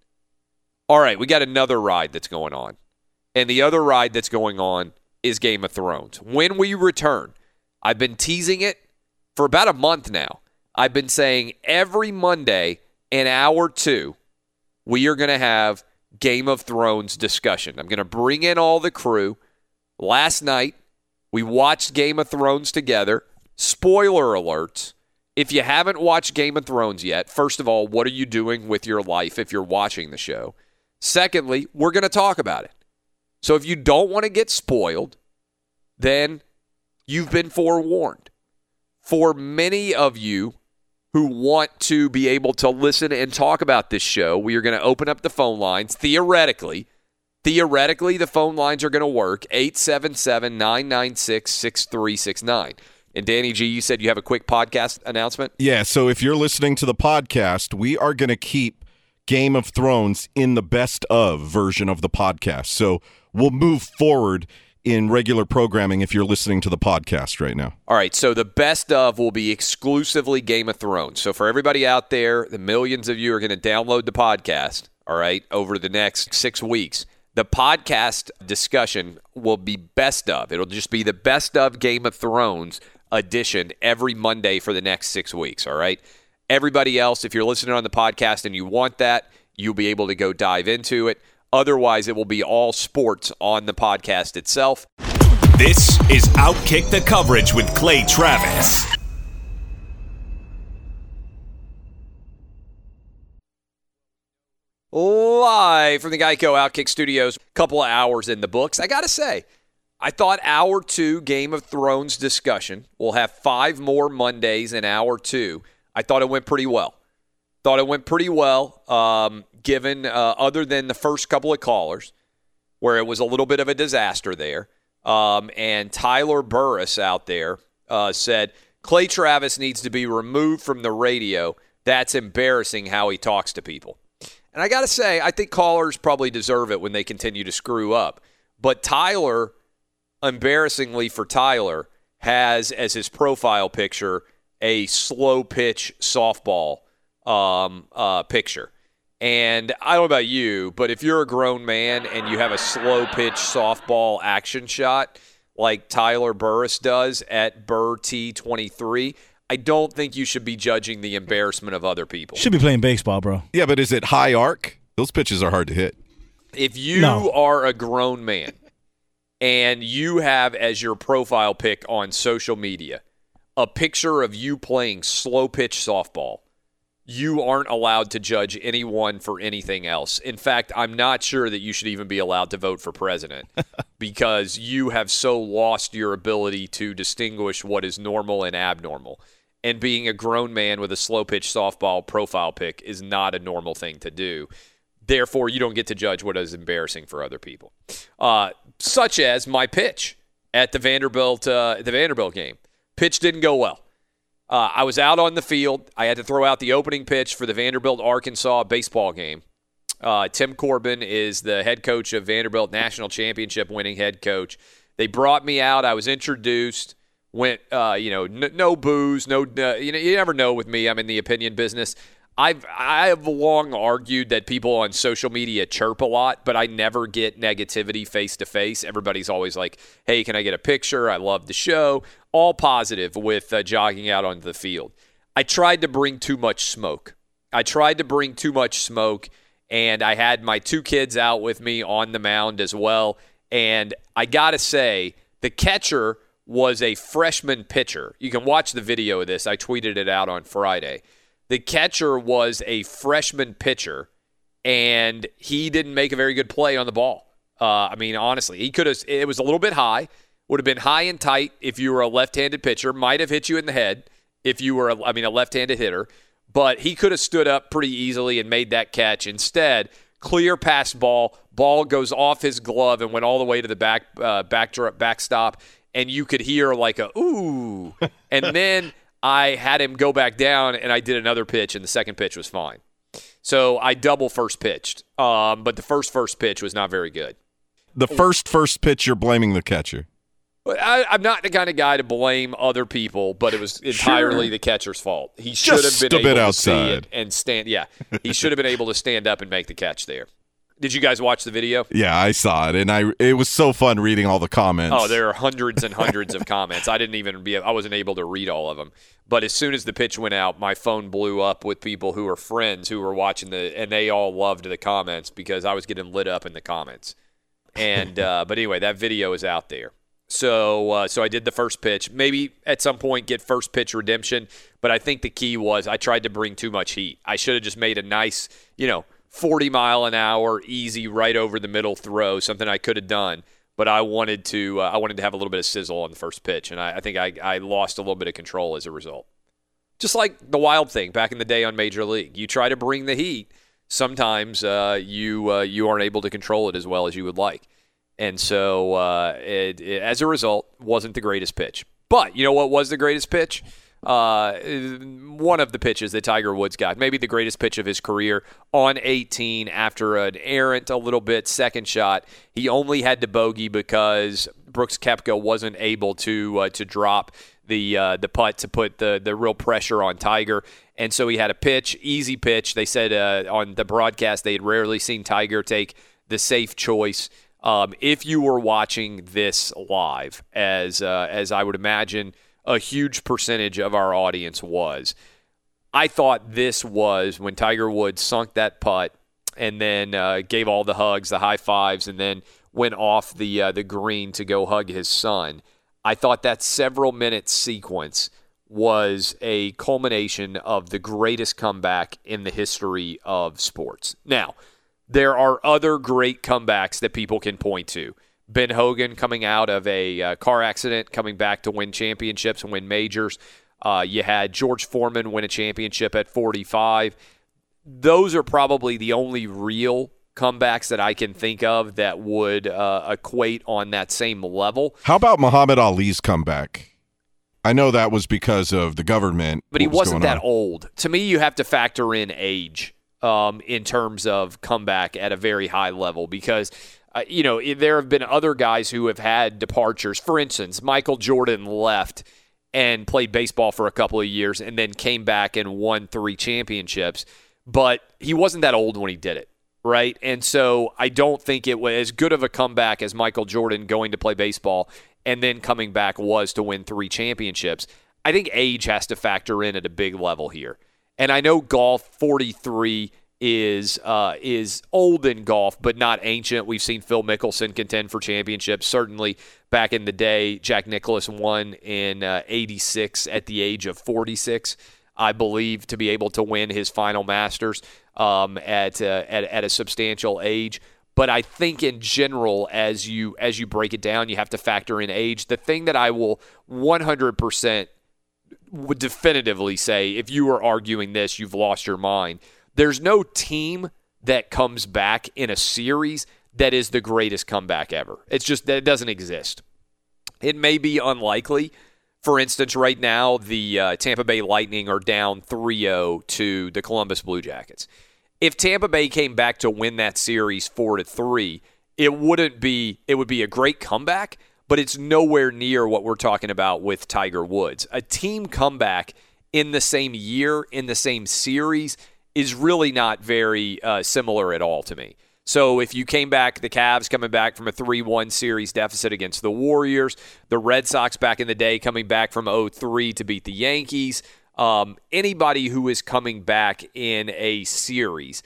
All right, we got another ride that's going on. And the other ride that's going on is Game of Thrones. When we return, I've been teasing it for about a month now. I've been saying every Monday, an hour two, we are going to have Game of Thrones discussion. I'm going to bring in all the crew. Last night, we watched Game of Thrones together. Spoiler alerts. If you haven't watched Game of Thrones yet, first of all, what are you doing with your life if you're watching the show? Secondly, we're going to talk about it. So if you don't want to get spoiled, then you've been forewarned. For many of you who want to be able to listen and talk about this show, we are going to open up the phone lines. Theoretically, theoretically, the phone lines are going to work. eight seven seven, nine nine six, six three six nine. And Danny G, you said you have a quick podcast announcement?
Yeah, so if you're listening to the podcast, we are going to keep Game of Thrones in the best of version of the podcast. So we'll move forward in regular programming if you're listening to the podcast right now.
All right, so the best of will be exclusively Game of Thrones. So for everybody out there, the millions of you are going to download the podcast, all right, over the next six weeks. The podcast discussion will be best of. It'll just be the best of Game of Thrones edition every Monday for the next six weeks, all right? Everybody else, if you're listening on the podcast and you want that, you'll be able to go dive into it. Otherwise, it will be all sports on the podcast itself.
This is Outkick the Coverage with Clay Travis.
Live from the Geico Outkick Studios, couple of hours in the books. I got to say, I thought hour two Game of Thrones discussion, we'll have five more Mondays in hour two. I thought it went pretty well. Thought it went pretty well, um, given uh, other than the first couple of callers, where it was a little bit of a disaster there. Um, and Tyler Burris out there uh, said, Clay Travis needs to be removed from the radio. That's embarrassing how he talks to people. And I got to say, I think callers probably deserve it when they continue to screw up. But Tyler, embarrassingly for Tyler, has as his profile picture a slow pitch softball um, uh, picture. And I don't know about you, but if you're a grown man and you have a slow pitch softball action shot like Tyler Burris does at Burr T twenty-three, I don't think you should be judging the embarrassment of other people.
Should be playing baseball, bro.
Yeah, but is it high arc? Those pitches are hard to hit.
If you
No.
are a grown man and you have as your profile pic on social media a picture of you playing slow pitch softball, you aren't allowed to judge anyone for anything else. In fact, I'm not sure that you should even be allowed to vote for president because you have so lost your ability to distinguish what is normal and abnormal. And being a grown man with a slow pitch softball profile pic is not a normal thing to do. Therefore, you don't get to judge what is embarrassing for other people, uh, such as my pitch at the Vanderbilt uh, the Vanderbilt game. Pitch didn't go well. Uh, I was out on the field. I had to throw out the opening pitch for the Vanderbilt-Arkansas baseball game. Uh, Tim Corbin is the head coach of Vanderbilt, national championship winning head coach. They brought me out. I was introduced. Went, uh, you know, n- no booze, no. Uh, you know, you never know with me. I'm in the opinion business. I've I have long argued that people on social media chirp a lot, but I never get negativity face to face. Everybody's always like, "Hey, can I get a picture? I love the show." All positive with uh, jogging out onto the field. I tried to bring too much smoke. I tried to bring too much smoke, and I had my two kids out with me on the mound as well. And I got to say, the catcher was a freshman pitcher. You can watch the video of this. I tweeted it out on Friday. The catcher was a freshman pitcher, and he didn't make a very good play on the ball. Uh, I mean, honestly, he could have. It was a little bit high. Would have been high and tight if you were a left-handed pitcher. Might have hit you in the head if you were, a, I mean, a left-handed hitter. But he could have stood up pretty easily and made that catch. Instead, clear pass ball. Ball goes off his glove and went all the way to the back uh, back backstop. And you could hear like a, ooh. And then I had him go back down, and I did another pitch, and the second pitch was fine. So I double first pitched. Um, but the first first pitch was not very good.
The first first pitch, you're blaming the catcher.
I, I'm not the kind of guy to blame other people, but it was entirely
Sure.
the catcher's fault. He should
Just
have
a
been
bit
able to
outside.
see it and stand. Yeah, he should have been able to stand up and make the catch there. Did you guys watch the video?
Yeah, I saw it, and I it was so fun reading all the comments.
Oh, there are hundreds and hundreds of comments. I didn't even be. I wasn't able to read all of them. But as soon as the pitch went out, my phone blew up with people who were friends who were watching the, and they all loved the comments because I was getting lit up in the comments. And uh, but anyway, that video is out there. So uh, so I did the first pitch. Maybe at some point get first pitch redemption. But I think the key was I tried to bring too much heat. I should have just made a nice, you know, forty mile an hour, easy, right over the middle throw, something I could have done. But I wanted to uh, I wanted to have a little bit of sizzle on the first pitch, and I, I think I, I lost a little bit of control as a result. Just like the Wild thing back in the day on Major League. You try to bring the heat, sometimes uh, you uh, you aren't able to control it as well as you would like. And so, uh, it, it, as a result, wasn't the greatest pitch. But you know what was the greatest pitch? Uh, one of the pitches that Tiger Woods got, maybe the greatest pitch of his career, on eighteen after an errant, a little bit second shot. He only had to bogey because Brooks Koepka wasn't able to uh, to drop the uh, the putt to put the the real pressure on Tiger. And so he had a pitch, easy pitch. They said uh, on the broadcast they had rarely seen Tiger take the safe choice. Um, if you were watching this live, as uh, as I would imagine a huge percentage of our audience was, I thought this was when Tiger Woods sunk that putt and then uh, gave all the hugs, the high fives, and then went off the uh, the green to go hug his son. I thought that several minute sequence was a culmination of the greatest comeback in the history of sports. Now, there are other great comebacks that people can point to. Ben Hogan coming out of a uh, car accident, coming back to win championships and win majors. Uh, you had George Foreman win a championship at forty-five. Those are probably the only real comebacks that I can think of that would uh, equate on that same level.
How about Muhammad Ali's comeback? I know that was because of the government.
But he
what was
wasn't
going
that
on.
old. To me, you have to factor in age um, in terms of comeback at a very high level because – Uh, you know, there have been other guys who have had departures. For instance, Michael Jordan left and played baseball for a couple of years and then came back and won three championships. But he wasn't that old when he did it, right? And so I don't think it was as good of a comeback as Michael Jordan going to play baseball and then coming back was to win three championships. I think age has to factor in at a big level here. And I know golf, forty-three is uh, is old in golf, but not ancient. We've seen Phil Mickelson contend for championships. Certainly back in the day, Jack Nicklaus won in uh, eighty-six at the age of forty-six, I believe, to be able to win his final Masters um, at, uh, at at a substantial age. But I think in general, as you as you break it down, you have to factor in age. The thing that I will one hundred percent would definitively say, if you are arguing this, you've lost your mind. There's no team that comes back in a series that is the greatest comeback ever. It's just that it doesn't exist. It may be unlikely. For instance, right now, the uh, Tampa Bay Lightning are down three oh to the Columbus Blue Jackets. If Tampa Bay came back to win that series four to three, it wouldn't be it would be a great comeback, but it's nowhere near what we're talking about with Tiger Woods. A team comeback in the same year, in the same series, is really not very uh, similar at all to me. So if you came back, the Cavs coming back from a three one series deficit against the Warriors, the Red Sox back in the day coming back from oh three to beat the Yankees, um, anybody who is coming back in a series,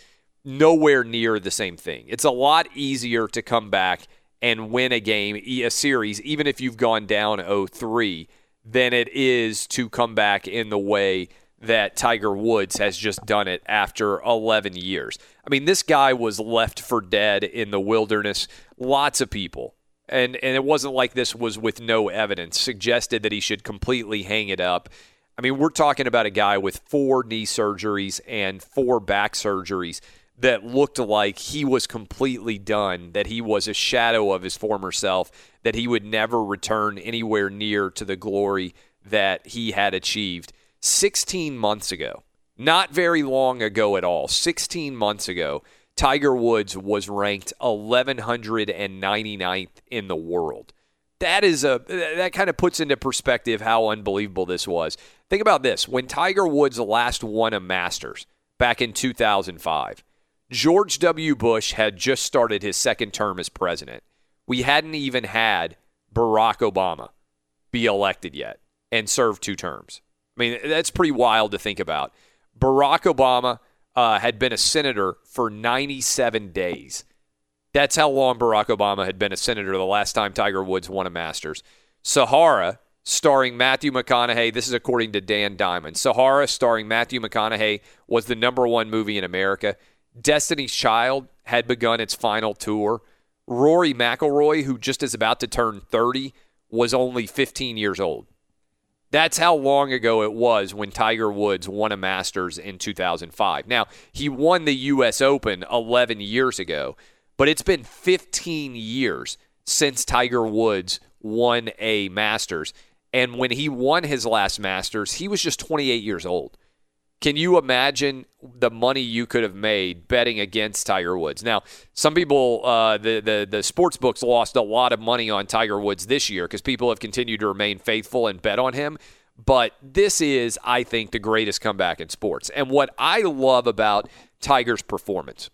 nowhere near the same thing. It's a lot easier to come back and win a game, a series, even if you've gone down oh three, than it is to come back in the way that Tiger Woods has just done it after eleven years. I mean, this guy was left for dead in the wilderness. Lots of people, and, and it wasn't like this was with no evidence, suggested that he should completely hang it up. I mean, we're talking about a guy with four knee surgeries and four back surgeries that looked like he was completely done, that he was a shadow of his former self, that he would never return anywhere near to the glory that he had achieved. sixteen months ago, not very long ago at all, sixteen months ago, Tiger Woods was ranked eleven ninety-ninth in the world. That is a that kind of puts into perspective how unbelievable this was. Think about this. When Tiger Woods last won a Masters back in two thousand five, George W. Bush had just started his second term as president. We hadn't even had Barack Obama be elected yet and serve two terms. I mean, that's pretty wild to think about. Barack Obama uh, had been a senator for ninety-seven days. That's how long Barack Obama had been a senator the last time Tiger Woods won a Masters. Sahara, starring Matthew McConaughey, this is according to Dan Diamond. Sahara, starring Matthew McConaughey, was the number one movie in America. Destiny's Child had begun its final tour. Rory McIlroy, who just is about to turn thirty, was only fifteen years old. That's how long ago it was when Tiger Woods won a Masters in two thousand five. Now, he won the U S Open eleven years ago, but it's been fifteen years since Tiger Woods won a Masters. And when he won his last Masters, he was just twenty-eight years old. Can you imagine the money you could have made betting against Tiger Woods? Now, some people, uh, the, the, the sports books lost a lot of money on Tiger Woods this year because people have continued to remain faithful and bet on him. But this is, I think, the greatest comeback in sports. And what I love about Tiger's performance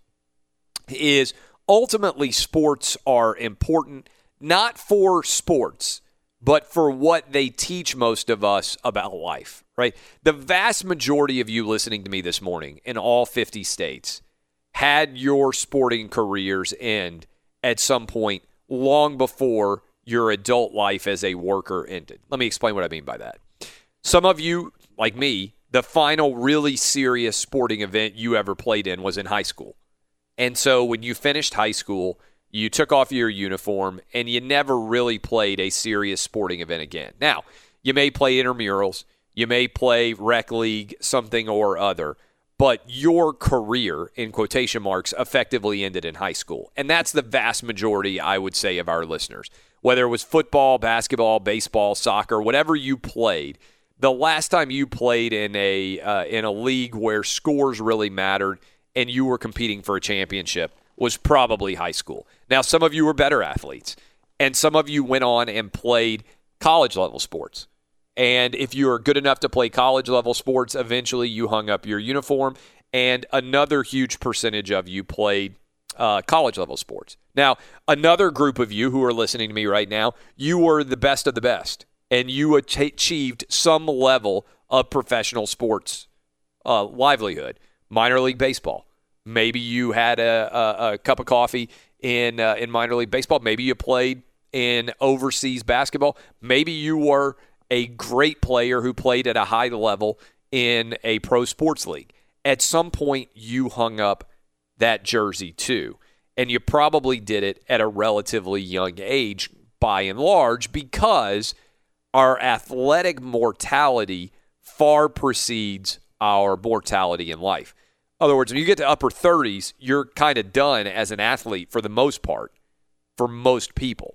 is ultimately sports are important, not for sports, but for what they teach most of us about life, right? The vast majority of you listening to me this morning in all fifty states had your sporting careers end at some point long before your adult life as a worker ended. Let me explain what I mean by that. Some of you, like me, the final really serious sporting event you ever played in was in high school. And so when you finished high school, you took off your uniform, and you never really played a serious sporting event again. Now, you may play intramurals, you may play rec league, something or other, but your career, in quotation marks, effectively ended in high school. And that's the vast majority, I would say, of our listeners. Whether it was football, basketball, baseball, soccer, whatever you played, the last time you played in a uh, in a league where scores really mattered and you were competing for a championship was probably high school. Now, some of you were better athletes, and some of you went on and played college-level sports. And if you were good enough to play college-level sports, eventually you hung up your uniform, and another huge percentage of you played uh, college-level sports. Now, another group of you who are listening to me right now, you were the best of the best, and you achieved some level of professional sports uh, livelihood, minor league baseball. Maybe you had a, a, a cup of coffee in uh, in minor league baseball. Maybe you played in overseas basketball. Maybe you were a great player who played at a high level in a pro sports league. At some point, you hung up that jersey too. And you probably did it at a relatively young age, by and large, because our athletic mortality far precedes our mortality in life. In other words, when you get to upper thirties, you're kind of done as an athlete for the most part, for most people.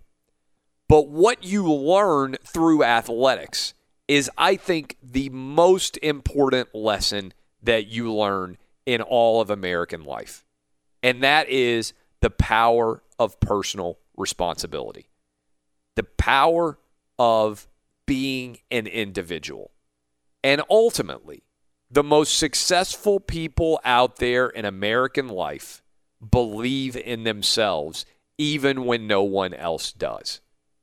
But what you learn through athletics is, I think, the most important lesson that you learn in all of American life. And that is the power of personal responsibility. The power of being an individual. And ultimately, the most successful people out there in American life believe in themselves even when no one else does.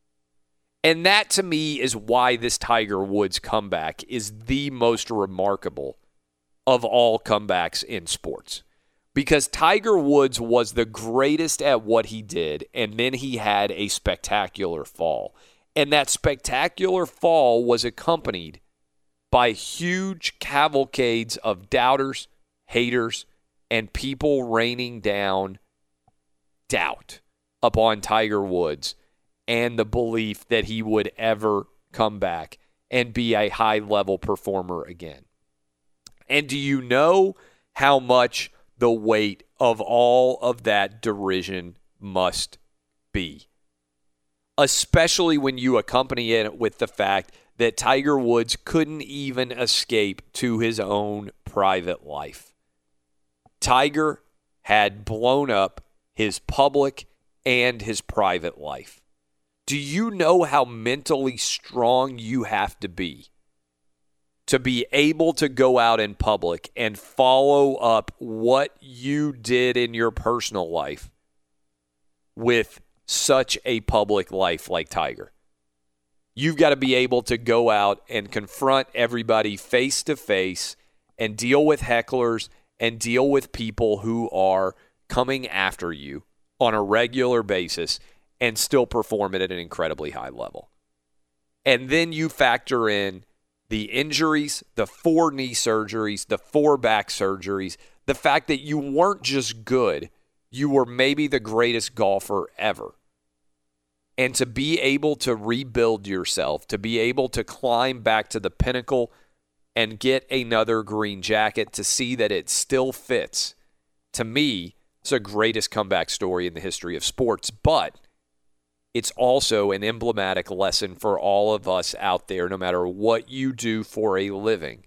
And that, to me, is why this Tiger Woods comeback is the most remarkable of all comebacks in sports. Because Tiger Woods was the greatest at what he did, and then he had a spectacular fall. And that spectacular fall was accompanied by huge cavalcades of doubters, haters, and people raining down doubt upon Tiger Woods and the belief that he would ever come back and be a high-level performer again. And do you know how much the weight of all of that derision must be? Especially when you accompany it with the fact that Tiger Woods couldn't even escape to his own private life. Tiger had blown up his public and his private life. Do you know how mentally strong you have to be to be able to go out in public and follow up what you did in your personal life with such a public life like Tiger? You've got to be able to go out and confront everybody face to face and deal with hecklers and deal with people who are coming after you on a regular basis and still perform it at an incredibly high level. And then you factor in the injuries, the four knee surgeries, the four back surgeries, the fact that you weren't just good, you were maybe the greatest golfer ever. And to be able to rebuild yourself, to be able to climb back to the pinnacle and get another green jacket, to see that it still fits, to me, it's the greatest comeback story in the history of sports. But it's also an emblematic lesson for all of us out there, no matter what you do for a living,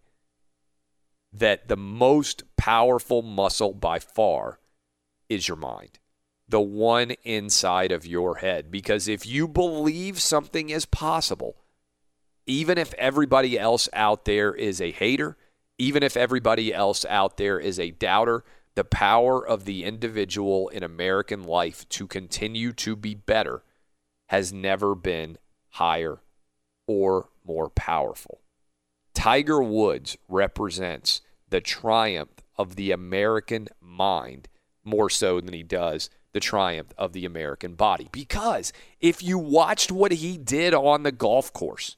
that the most powerful muscle by far is your mind, the one inside of your head. Because if you believe something is possible, even if everybody else out there is a hater, even if everybody else out there is a doubter, the power of the individual in American life to continue to be better has never been higher or more powerful. Tiger Woods represents the triumph of the American mind more so than he does the triumph of the American body. Because if you watched what he did on the golf course,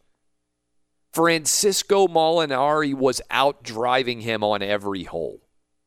Francisco Molinari was out driving him on every hole.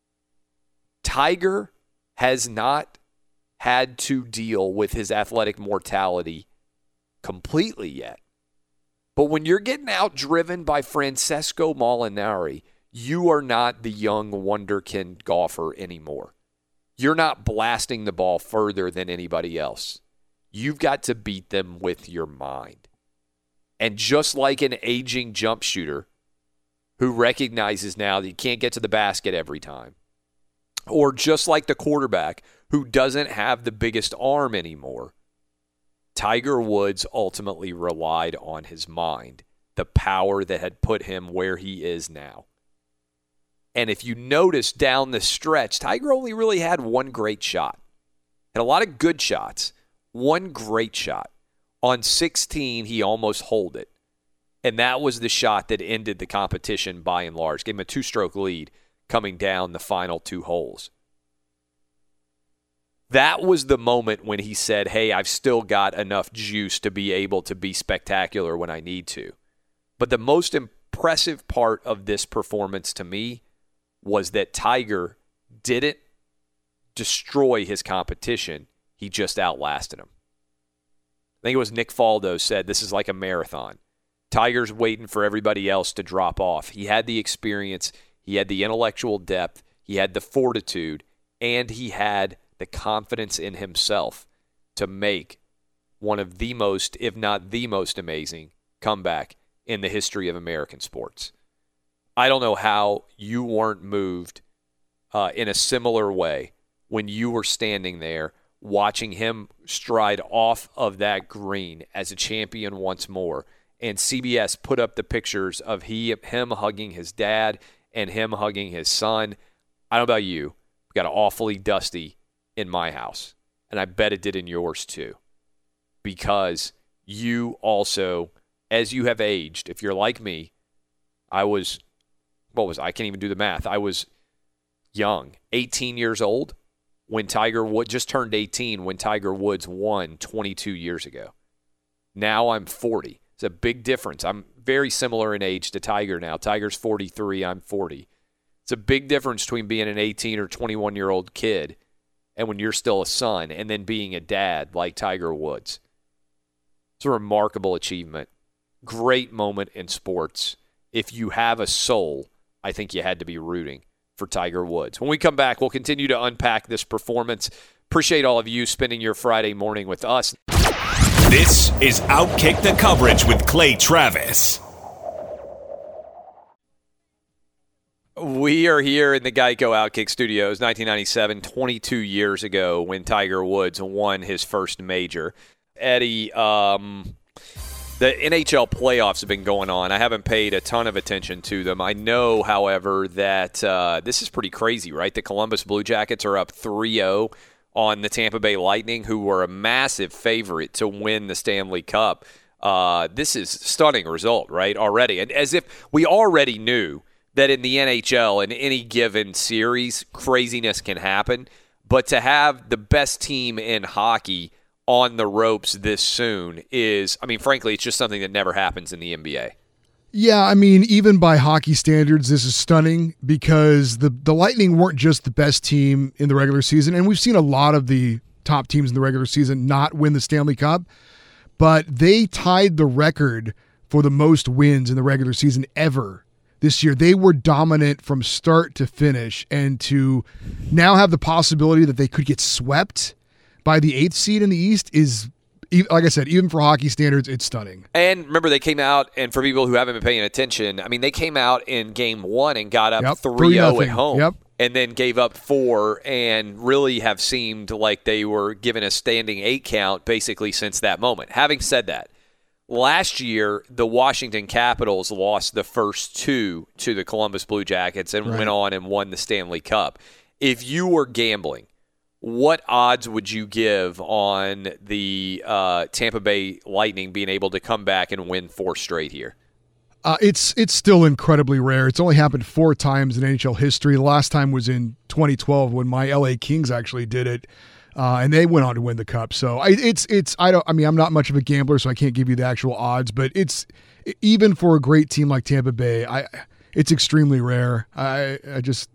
Tiger has not had to deal with his athletic mortality completely yet. But when you're getting outdriven by Francesco Molinari, you are not the young wonderkind golfer anymore. You're not blasting the ball further than anybody else. You've got to beat them with your mind. And just like an aging jump shooter who recognizes now that he can't get to the basket every time, or just like the quarterback who doesn't have the biggest arm anymore, Tiger Woods ultimately relied on his mind, the power that had put him where he is now. And if you notice down the stretch, Tiger only really had one great shot. Had a lot of good shots, one great shot. On sixteen, he almost holed it. And that was the shot that ended the competition by and large. Gave him a two-stroke lead coming down the final two holes. That was the moment when he said, hey, I've still got enough juice to be able to be spectacular when I need to. But the most impressive part of this performance to me was that Tiger didn't destroy his competition. He just outlasted him. I think it was Nick Faldo said this is like a marathon. Tiger's waiting for everybody else to drop off. He had the experience. He had the intellectual depth. He had the fortitude. And he had the confidence in himself to make one of the most, if not the most amazing comeback in the history of American sports. I don't know how you weren't moved uh, in a similar way when you were standing there watching him stride off of that green as a champion once more. And C B S put up the pictures of he, him hugging his dad and him hugging his son. I don't know about you. We got awfully dusty in my house. And I bet it did in yours too. Because you also, as you have aged, if you're like me, I was, what was I? I can't even do the math. I was, young, eighteen years old when Tiger Woods just turned eighteen when Tiger Woods won twenty-two years ago. Now I'm forty. It's a big difference. I'm very similar in age to Tiger now. Tiger's forty-three, I'm forty. It's a big difference between being an eighteen or twenty-one-year-old kid and when you're still a son and then being a dad like Tiger Woods. It's a remarkable achievement. Great moment in sports. If you have a soul, I think you had to be rooting for Tiger Woods. When we come back, we'll continue to unpack this performance. Appreciate all of you spending your Friday morning with us.
This is Outkick the Coverage with Clay Travis.
We are here in the Geico Outkick Studios, nineteen ninety-seven, twenty-two years ago when Tiger Woods won his first major. Eddie, um, the N H L playoffs have been going on. I haven't paid a ton of attention to them. I know, however, that uh, this is pretty crazy, right? The Columbus Blue Jackets are up three oh on the Tampa Bay Lightning, who were a massive favorite to win the Stanley Cup. Uh, this is a stunning result, right, already. And as if we already knew that in the N H L, in any given series, craziness can happen. But to have the best team in hockey on the ropes this soon is, I mean, frankly, it's just something that never happens in the N B A.
Yeah, I mean, even by hockey standards, this is stunning because the, the Lightning weren't just the best team in the regular season, and we've seen a lot of the top teams in the regular season not win the Stanley Cup, but they tied the record for the most wins in the regular season ever this year. They were dominant from start to finish, and to now have the possibility that they could get swept by the eighth seed in the East is, like I said, even for hockey standards, it's stunning.
And remember, they came out, and for people who haven't been paying attention, I mean, they came out in game one and got up
Yep,
three oh at home.
Yep.
And then gave up four and really have seemed like they were given a standing eight count basically since that moment. Having said that, last year, the Washington Capitals lost the first two to the Columbus Blue Jackets and
Right.
went on and won the Stanley Cup. If you were gambling, what odds would you give on the uh, Tampa Bay Lightning being able to come back and win four straight here?
Uh, it's it's still incredibly rare. It's only happened four times in N H L history. The last time was in twenty twelve when my L A Kings actually did it, uh, and they went on to win the cup. So I, it's it's I don't I mean I'm not much of a gambler, so I can't give you the actual odds. But it's even for a great team like Tampa Bay, I it's extremely rare. I I just.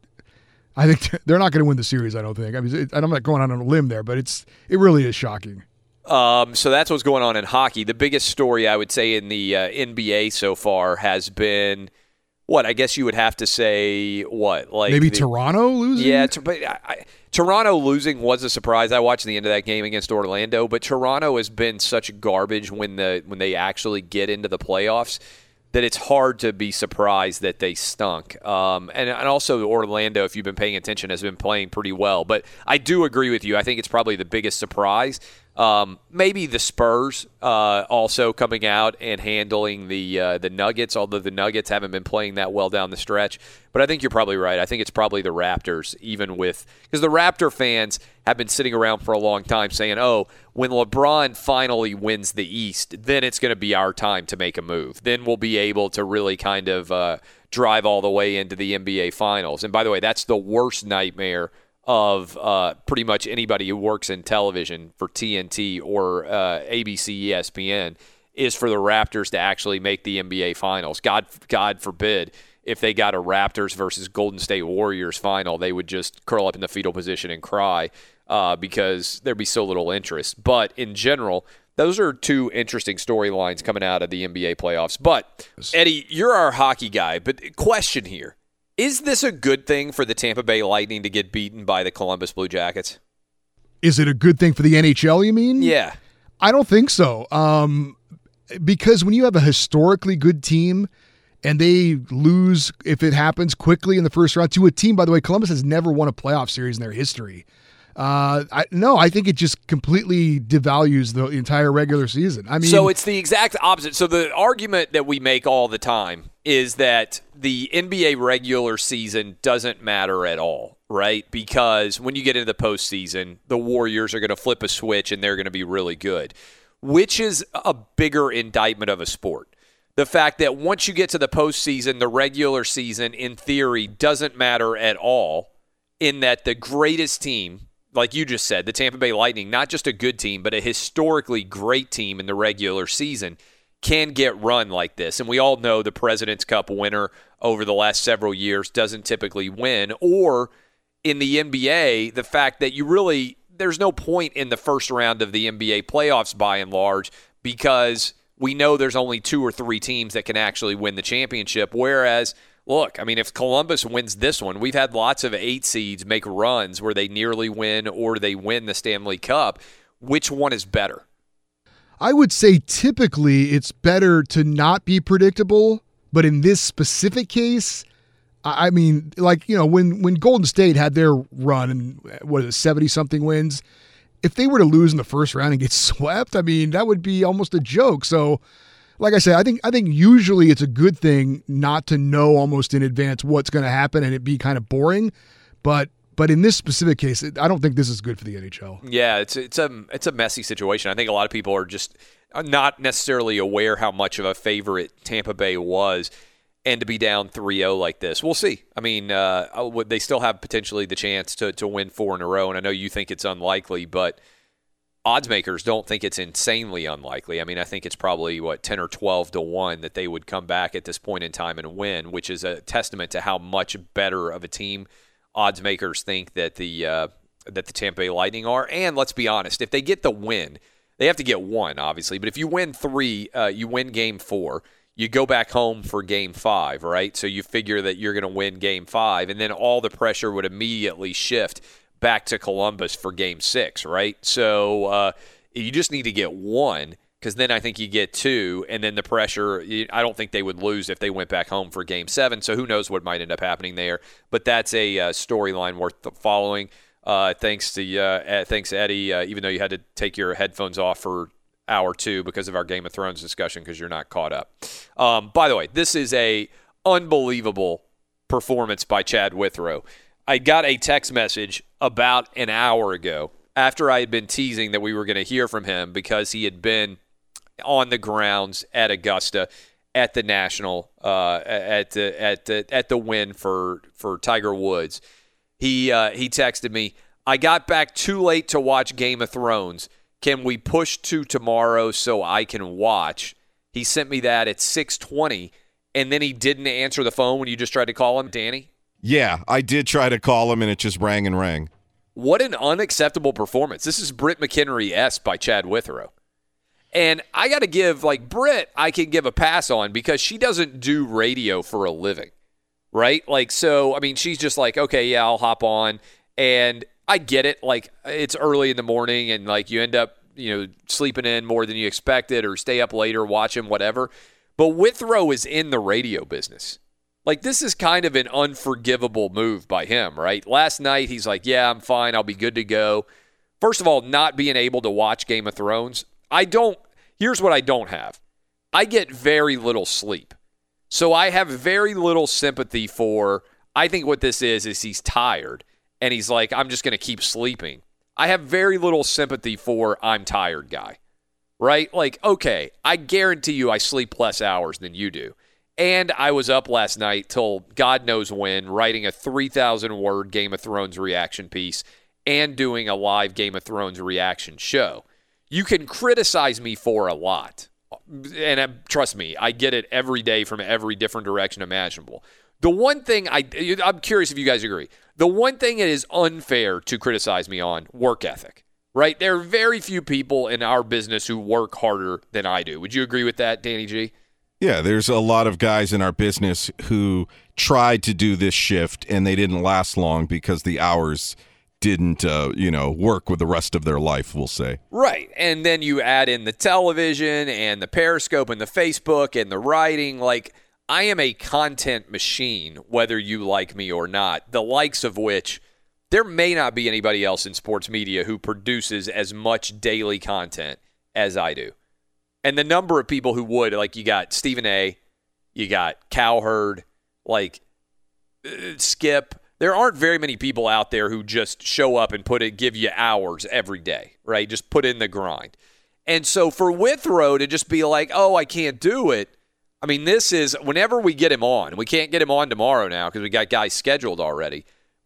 I think they're not going to win the series, I don't think. I mean, it, I'm not going out on a limb there, but it's it really is shocking.
Um, so that's what's going on in hockey. The biggest story, I would say, in the uh, N B A so far has been, what, I guess you would have to say, what? like
Maybe
the,
Toronto losing?
Yeah, to, but I, I, Toronto losing was a surprise. I watched the end of that game against Orlando, but Toronto has been such garbage when the when they actually get into the playoffs that it's hard to be surprised that they stunk. Um, and, and also Orlando, if you've been paying attention, has been playing pretty well. But I do agree with you. I think it's probably the biggest surprise. Um, maybe the Spurs uh, also coming out and handling the uh, the Nuggets, although the Nuggets haven't been playing that well down the stretch. But I think you're probably right. I think it's probably the Raptors, even with – because the Raptor fans have been sitting around for a long time saying, oh, when LeBron finally wins the East, then it's going to be our time to make a move. Then we'll be able to really kind of uh, drive all the way into the N B A Finals. And by the way, that's the worst nightmare of uh, pretty much anybody who works in television for T N T or uh, A B C, E S P N, is for the Raptors to actually make the N B A Finals. God, God forbid if they got a Raptors versus Golden State Warriors final, they would just curl up in the fetal position and cry uh, because there'd be so little interest. But in general, those are two interesting storylines coming out of the N B A playoffs. But, Eddie, you're our hockey guy, but question here. Is this a good thing for the Tampa Bay Lightning to get beaten by the Columbus Blue Jackets?
Is it a good thing for the N H L, you mean?
Yeah.
I don't think so. Um, because when you have a historically good team and they lose, if it happens quickly in the first round, to a team, by the way, Columbus has never won a playoff series in their history. Uh, I, no, I think it just completely devalues the entire regular season. I mean,
so it's the exact opposite. So the argument that we make all the time is that the N B A regular season doesn't matter at all, right? Because when you get into the postseason, the Warriors are going to flip a switch and they're going to be really good. Which is a bigger indictment of a sport? The fact that once you get to the postseason, the regular season, in theory, doesn't matter at all, in that the greatest team, like you just said, the Tampa Bay Lightning, not just a good team, but a historically great team in the regular season, can get run like this. And we all know the President's Cup winner over the last several years doesn't typically win. Or in the N B A, the fact that you really, there's no point in the first round of the N B A playoffs by and large, because we know there's only two or three teams that can actually win the championship. Whereas, look, I mean, if Columbus wins this one, we've had lots of eight seeds make runs where they nearly win or they win the Stanley Cup. Which one is better?
I would say typically it's better to not be predictable, but in this specific case, I mean, like, you know, when, when Golden State had their run and what is it, seventy-something wins, if they were to lose in the first round and get swept, I mean, that would be almost a joke. So, like I said, I think I think usually it's a good thing not to know almost in advance what's going to happen and it be kind of boring, but But in this specific case, I don't think this is good for the N H L.
Yeah, it's it's a it's a messy situation. I think a lot of people are just not necessarily aware how much of a favorite Tampa Bay was, and to be down three oh like this, we'll see. I mean, uh, they still have potentially the chance to to win four in a row, and I know you think it's unlikely, but odds makers don't think it's insanely unlikely. I mean, I think it's probably, what, ten or twelve to one that they would come back at this point in time and win, which is a testament to how much better of a team odds makers think that the uh, that the Tampa Bay Lightning are. And let's be honest, if they get the win, they have to get one, obviously. But if you win three, uh, you win game four, you go back home for game five, right? So you figure that you're going to win game five, and then all the pressure would immediately shift back to Columbus for game six, right? So uh, you just need to get one, because then I think you get two, and then the pressure, I don't think they would lose if they went back home for game seven, so who knows what might end up happening there. But that's a uh, storyline worth following. Uh, thanks to uh, thanks Eddie, uh, even though you had to take your headphones off for hour two because of our Game of Thrones discussion because you're not caught up. Um, by the way, this is a unbelievable performance by Chad Withrow. I got a text message about an hour ago after I had been teasing that we were going to hear from him because he had been on the grounds at Augusta at the National uh, at the at the at the win for for Tiger Woods. He uh, he texted me, "I got back too late to watch Game of Thrones. Can we push to tomorrow so I can watch?" He sent me that at six twenty, and then he didn't answer the phone when you just tried to call him, Danny?
Yeah, I did try to call him, and it just rang and rang.
What an unacceptable performance. This is Britt McHenry-esque by Chad Withrow. And I got to give, like, Britt, I can give a pass on because she doesn't do radio for a living, right? Like, so, I mean, she's just like, okay, yeah, I'll hop on. And I get it. Like, it's early in the morning and, like, you end up, you know, sleeping in more than you expected or stay up later watching whatever. But Withrow is in the radio business. Like, this is kind of an unforgivable move by him, right? Last night, he's like, yeah, I'm fine. I'll be good to go. First of all, not being able to watch Game of Thrones. I don't, here's what I don't have. I get very little sleep. So I have very little sympathy for, I think what this is, is he's tired. And he's like, I'm just going to keep sleeping. I have very little sympathy for I'm tired guy, right? Like, okay, I guarantee you I sleep less hours than you do. And I was up last night till God knows when, writing a three thousand word Game of Thrones reaction piece and doing a live Game of Thrones reaction show. You can criticize me for a lot. And uh, trust me, I get it every day from every different direction imaginable. The one thing, I, I'm curious if you guys agree, the one thing it is unfair to criticize me on, work ethic, right? There are very few people in our business who work harder than I do. Would you agree with that, Danny G?
Yeah, there's a lot of guys in our business who tried to do this shift and they didn't last long because the hours didn't, uh, you know, work with the rest of their life, we'll say.
Right. And then you add in the television and the Periscope and the Facebook and the writing. Like, I am a content machine, whether you like me or not, the likes of which there may not be anybody else in sports media who produces as much daily content as I do. And the number of people who would, like, you got Stephen A., you got Cowherd, like uh, Skip. There aren't very many people out there who just show up and put it, give you hours every day, right? Just put in the grind. And so for Withrow to just be like, oh, I can't do it. I mean, this is, whenever we get him on, we can't get him on tomorrow now because we got guys scheduled already.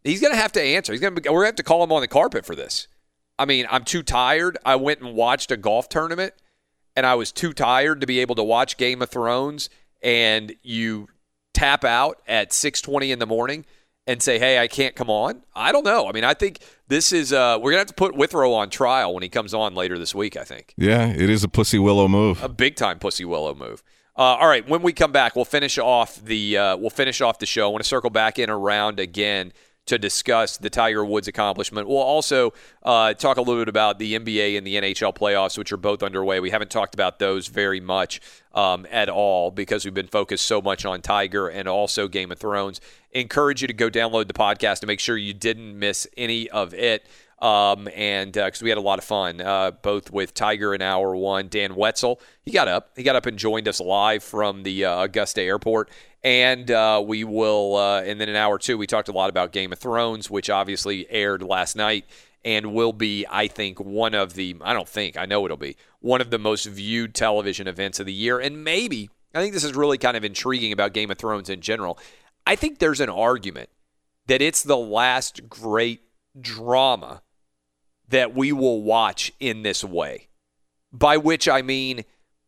He's going to have to answer. He's going to. We're going to have to call him on the carpet for this. I mean, I'm too tired. I went and watched a golf tournament, and I was too tired to be able to watch Game of Thrones, and you tap out at six twenty in the morning and say, hey, I can't come on. I don't know. I mean, I think this is uh, – we're going to have to put Withrow on trial when he comes on later this week, I think.
Yeah, it is a Pussy Willow move.
A big-time Pussy Willow move. Uh, all right, when we come back, we'll finish off the uh, we'll finish off the show. I want to circle back in around again to discuss the Tiger Woods accomplishment. We'll also uh, talk a little bit about the N B A and the N H L playoffs, which are both underway. We haven't talked about those very much um, at all because we've been focused so much on Tiger and also Game of Thrones. Encourage you to go download the podcast to make sure you didn't miss any of it. Um, and because uh, we had a lot of fun, uh, both with Tiger in hour one. Dan Wetzel, he got up. He got up and joined us live from the uh, Augusta airport. And uh, we will, uh, and then in hour two, we talked a lot about Game of Thrones, which obviously aired last night and will be, I think, one of the, I don't think, I know it'll be, one of the most viewed television events of the year. And maybe, I think this is really kind of intriguing about Game of Thrones in general. I think there's an argument that it's the last great drama that we will watch in this way, by which I mean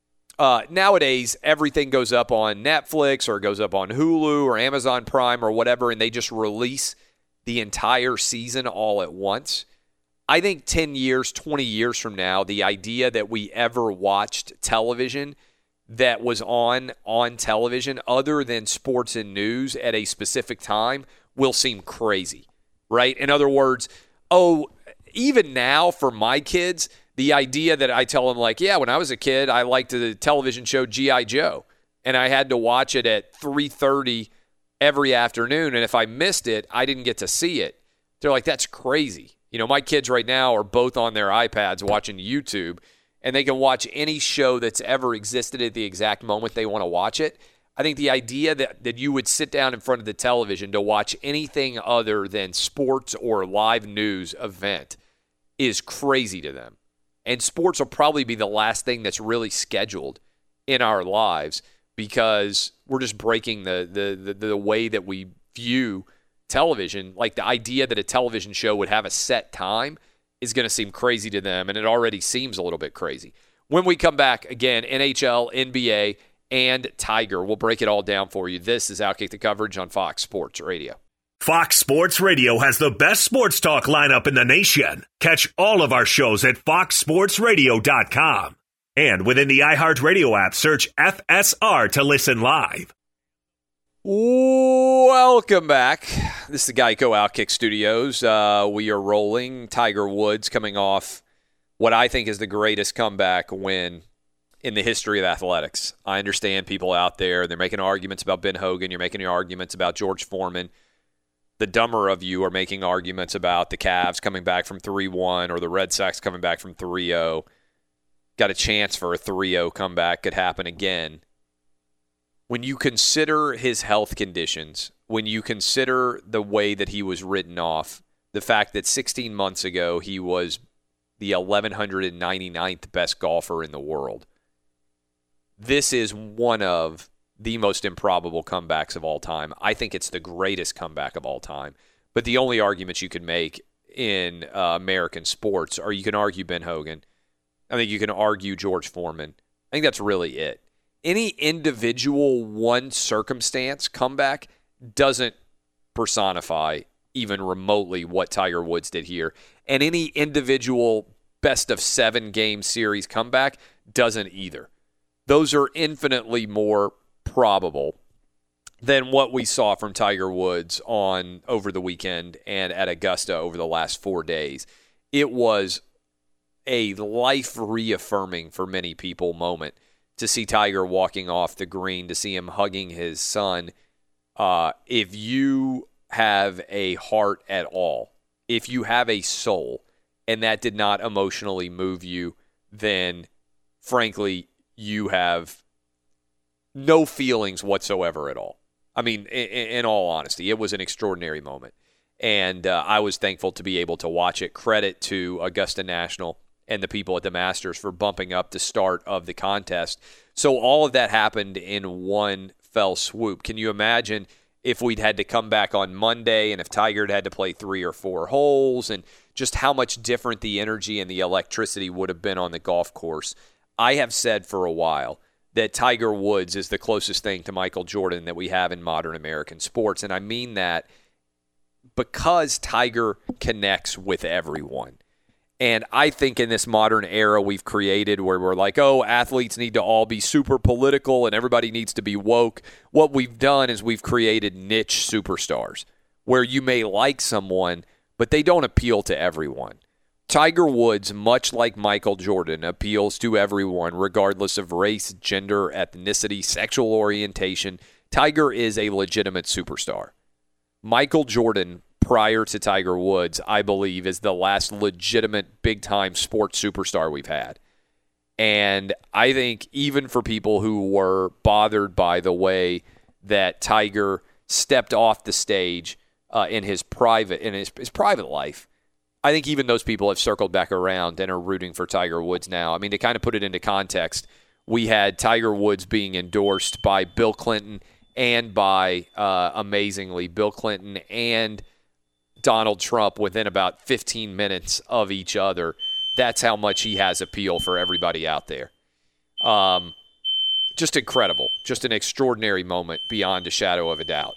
uh, nowadays everything goes up on Netflix or goes up on Hulu or Amazon Prime or whatever, and they just release the entire season all at once. I think ten years, twenty years from now, the idea that we ever watched television that was on on television other than sports and news at a specific time will seem crazy, right? In other words, oh, even now for my kids, the idea that I tell them, like, yeah, when I was a kid, I liked the television show G I Joe, and I had to watch it at three thirty every afternoon, and if I missed it, I didn't get to see it. They're like, that's crazy. You know, my kids right now are both on their iPads watching YouTube, and they can watch any show that's ever existed at the exact moment they want to watch it. I think the idea that, that you would sit down in front of the television to watch anything other than sports or live news event is crazy to them. And sports will probably be the last thing that's really scheduled in our lives because we're just breaking the the the, the way that we view television. Like the idea that a television show would have a set time is going to seem crazy to them, and it already seems a little bit crazy. When we come back, again, N H L, N B A, and Tiger. We'll break it all down for you. This is Outkick the Coverage on Fox Sports Radio.
Fox Sports Radio has the best sports talk lineup in the nation. Catch all of our shows at fox sports radio dot com. And within the iHeartRadio app, search F S R to listen live.
Welcome back. This is the Geico Outkick Studios. Uh, we are rolling. Tiger Woods coming off what I think is the greatest comeback win in the history of athletics. I understand people out there, they're making arguments about Ben Hogan. You're making arguments about George Foreman. The dumber of you are making arguments about the Cavs coming back from three one or the Red Sox coming back from three oh. Got a chance for a three oh comeback. Could happen again. When you consider his health conditions, when you consider the way that he was written off, the fact that sixteen months ago he was the eleven ninety-ninth best golfer in the world, this is one of the most improbable comebacks of all time. I think it's the greatest comeback of all time. But the only arguments you can make in uh, American sports are you can argue Ben Hogan. I think you can argue George Foreman. I think that's really it. Any individual one circumstance comeback doesn't personify even remotely what Tiger Woods did here. And any individual best of seven game series comeback doesn't either. Those are infinitely more probable than what we saw from Tiger Woods on over the weekend and at Augusta over the last four days. It was a life reaffirming for many people moment to see Tiger walking off the green, to see him hugging his son. Uh, if you have a heart at all, if you have a soul, and that did not emotionally move you, then frankly, you have no feelings whatsoever at all. I mean, in, in all honesty, it was an extraordinary moment. And uh, I was thankful to be able to watch it. Credit to Augusta National and the people at the Masters for bumping up the start of the contest. So all of that happened in one fell swoop. Can you imagine if we'd had to come back on Monday and if Tiger had had to play three or four holes and just how much different the energy and the electricity would have been on the golf course. I have said for a while that Tiger Woods is the closest thing to Michael Jordan that we have in modern American sports. And I mean that because Tiger connects with everyone. And I think in this modern era we've created where we're like, oh, athletes need to all be super political and everybody needs to be woke. What we've done is we've created niche superstars where you may like someone, but they don't appeal to everyone. Tiger Woods, much like Michael Jordan, appeals to everyone regardless of race, gender, ethnicity, sexual orientation. Tiger is a legitimate superstar. Michael Jordan, prior to Tiger Woods, I believe, is the last legitimate big-time sports superstar we've had. And I think even for people who were bothered by the way that Tiger stepped off the stage uh, in his private in his, his private life, I think even those people have circled back around and are rooting for Tiger Woods now. I mean, to kind of put it into context, we had Tiger Woods being endorsed by Bill Clinton and by, uh, amazingly, Bill Clinton and Donald Trump within about fifteen minutes of each other. That's how much he has appeal for everybody out there. Um, just incredible. Just an extraordinary moment beyond a shadow of a doubt.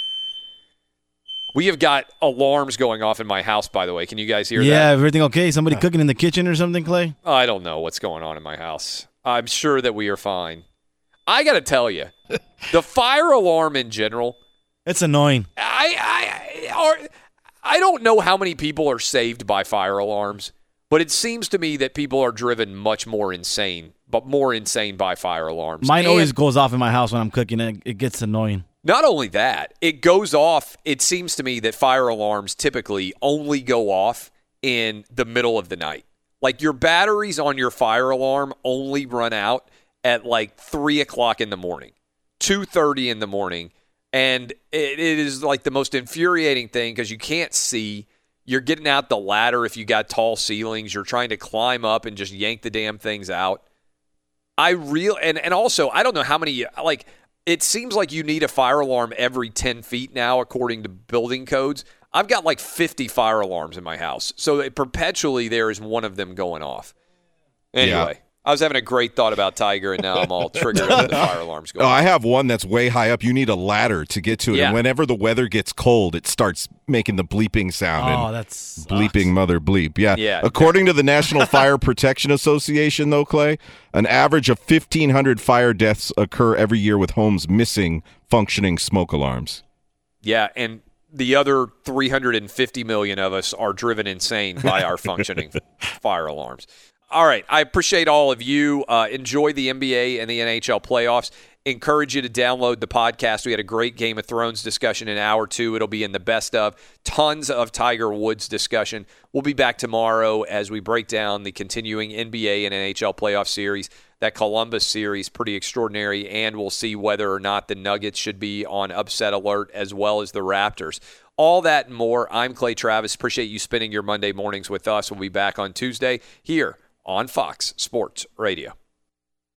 We have got alarms going off in my house, by the way. Can you guys hear
yeah,
that?
Yeah, everything okay? Somebody cooking in the kitchen or something, Clay?
I don't know what's going on in my house. I'm sure that we are fine. I got to tell you, the fire alarm in general.
It's annoying.
I, I, are, I don't know how many people are saved by fire alarms, but it seems to me that people are driven much more insane, but more insane by fire alarms.
Mine
and
always goes off in my house when I'm cooking. It, it gets annoying.
Not only that, it goes off. It seems to me that fire alarms typically only go off in the middle of the night. Like your batteries on your fire alarm only run out at like three o'clock in the morning, two thirty in the morning. And it, it is like the most infuriating thing because you can't see. You're getting out the ladder if you got tall ceilings. You're trying to climb up and just yank the damn things out. I real and, and also, I don't know how many, like, it seems like you need a fire alarm every ten feet now, according to building codes. I've got like fifty fire alarms in my house. So it, perpetually there is one of them going off. Anyway, yeah. I was having a great thought about Tiger, and now I'm all triggered on the fire alarms going
oh,
off.
I have one that's way high up. You need a ladder to get to it.
Yeah.
And whenever the weather gets cold, it starts making the bleeping sound.
Oh,
and
that's
bleeping mother bleep. Yeah.
yeah.
According to the National Fire Protection Association, though, Clay, an average of fifteen hundred fire deaths occur every year with homes missing functioning smoke alarms.
Yeah, and the other three hundred fifty million of us are driven insane by our functioning fire alarms. All right, I appreciate all of you. Uh, enjoy the N B A and the N H L playoffs. Encourage you to download the podcast. We had a great Game of Thrones discussion in hour two. It'll be in the best of. Tons of Tiger Woods discussion. We'll be back tomorrow as we break down the continuing N B A and N H L playoff series. That Columbus series, pretty extraordinary, and we'll see whether or not the Nuggets should be on upset alert as well as the Raptors. All that and more. I'm Clay Travis. Appreciate you spending your Monday mornings with us. We'll be back on Tuesday here on Fox Sports Radio.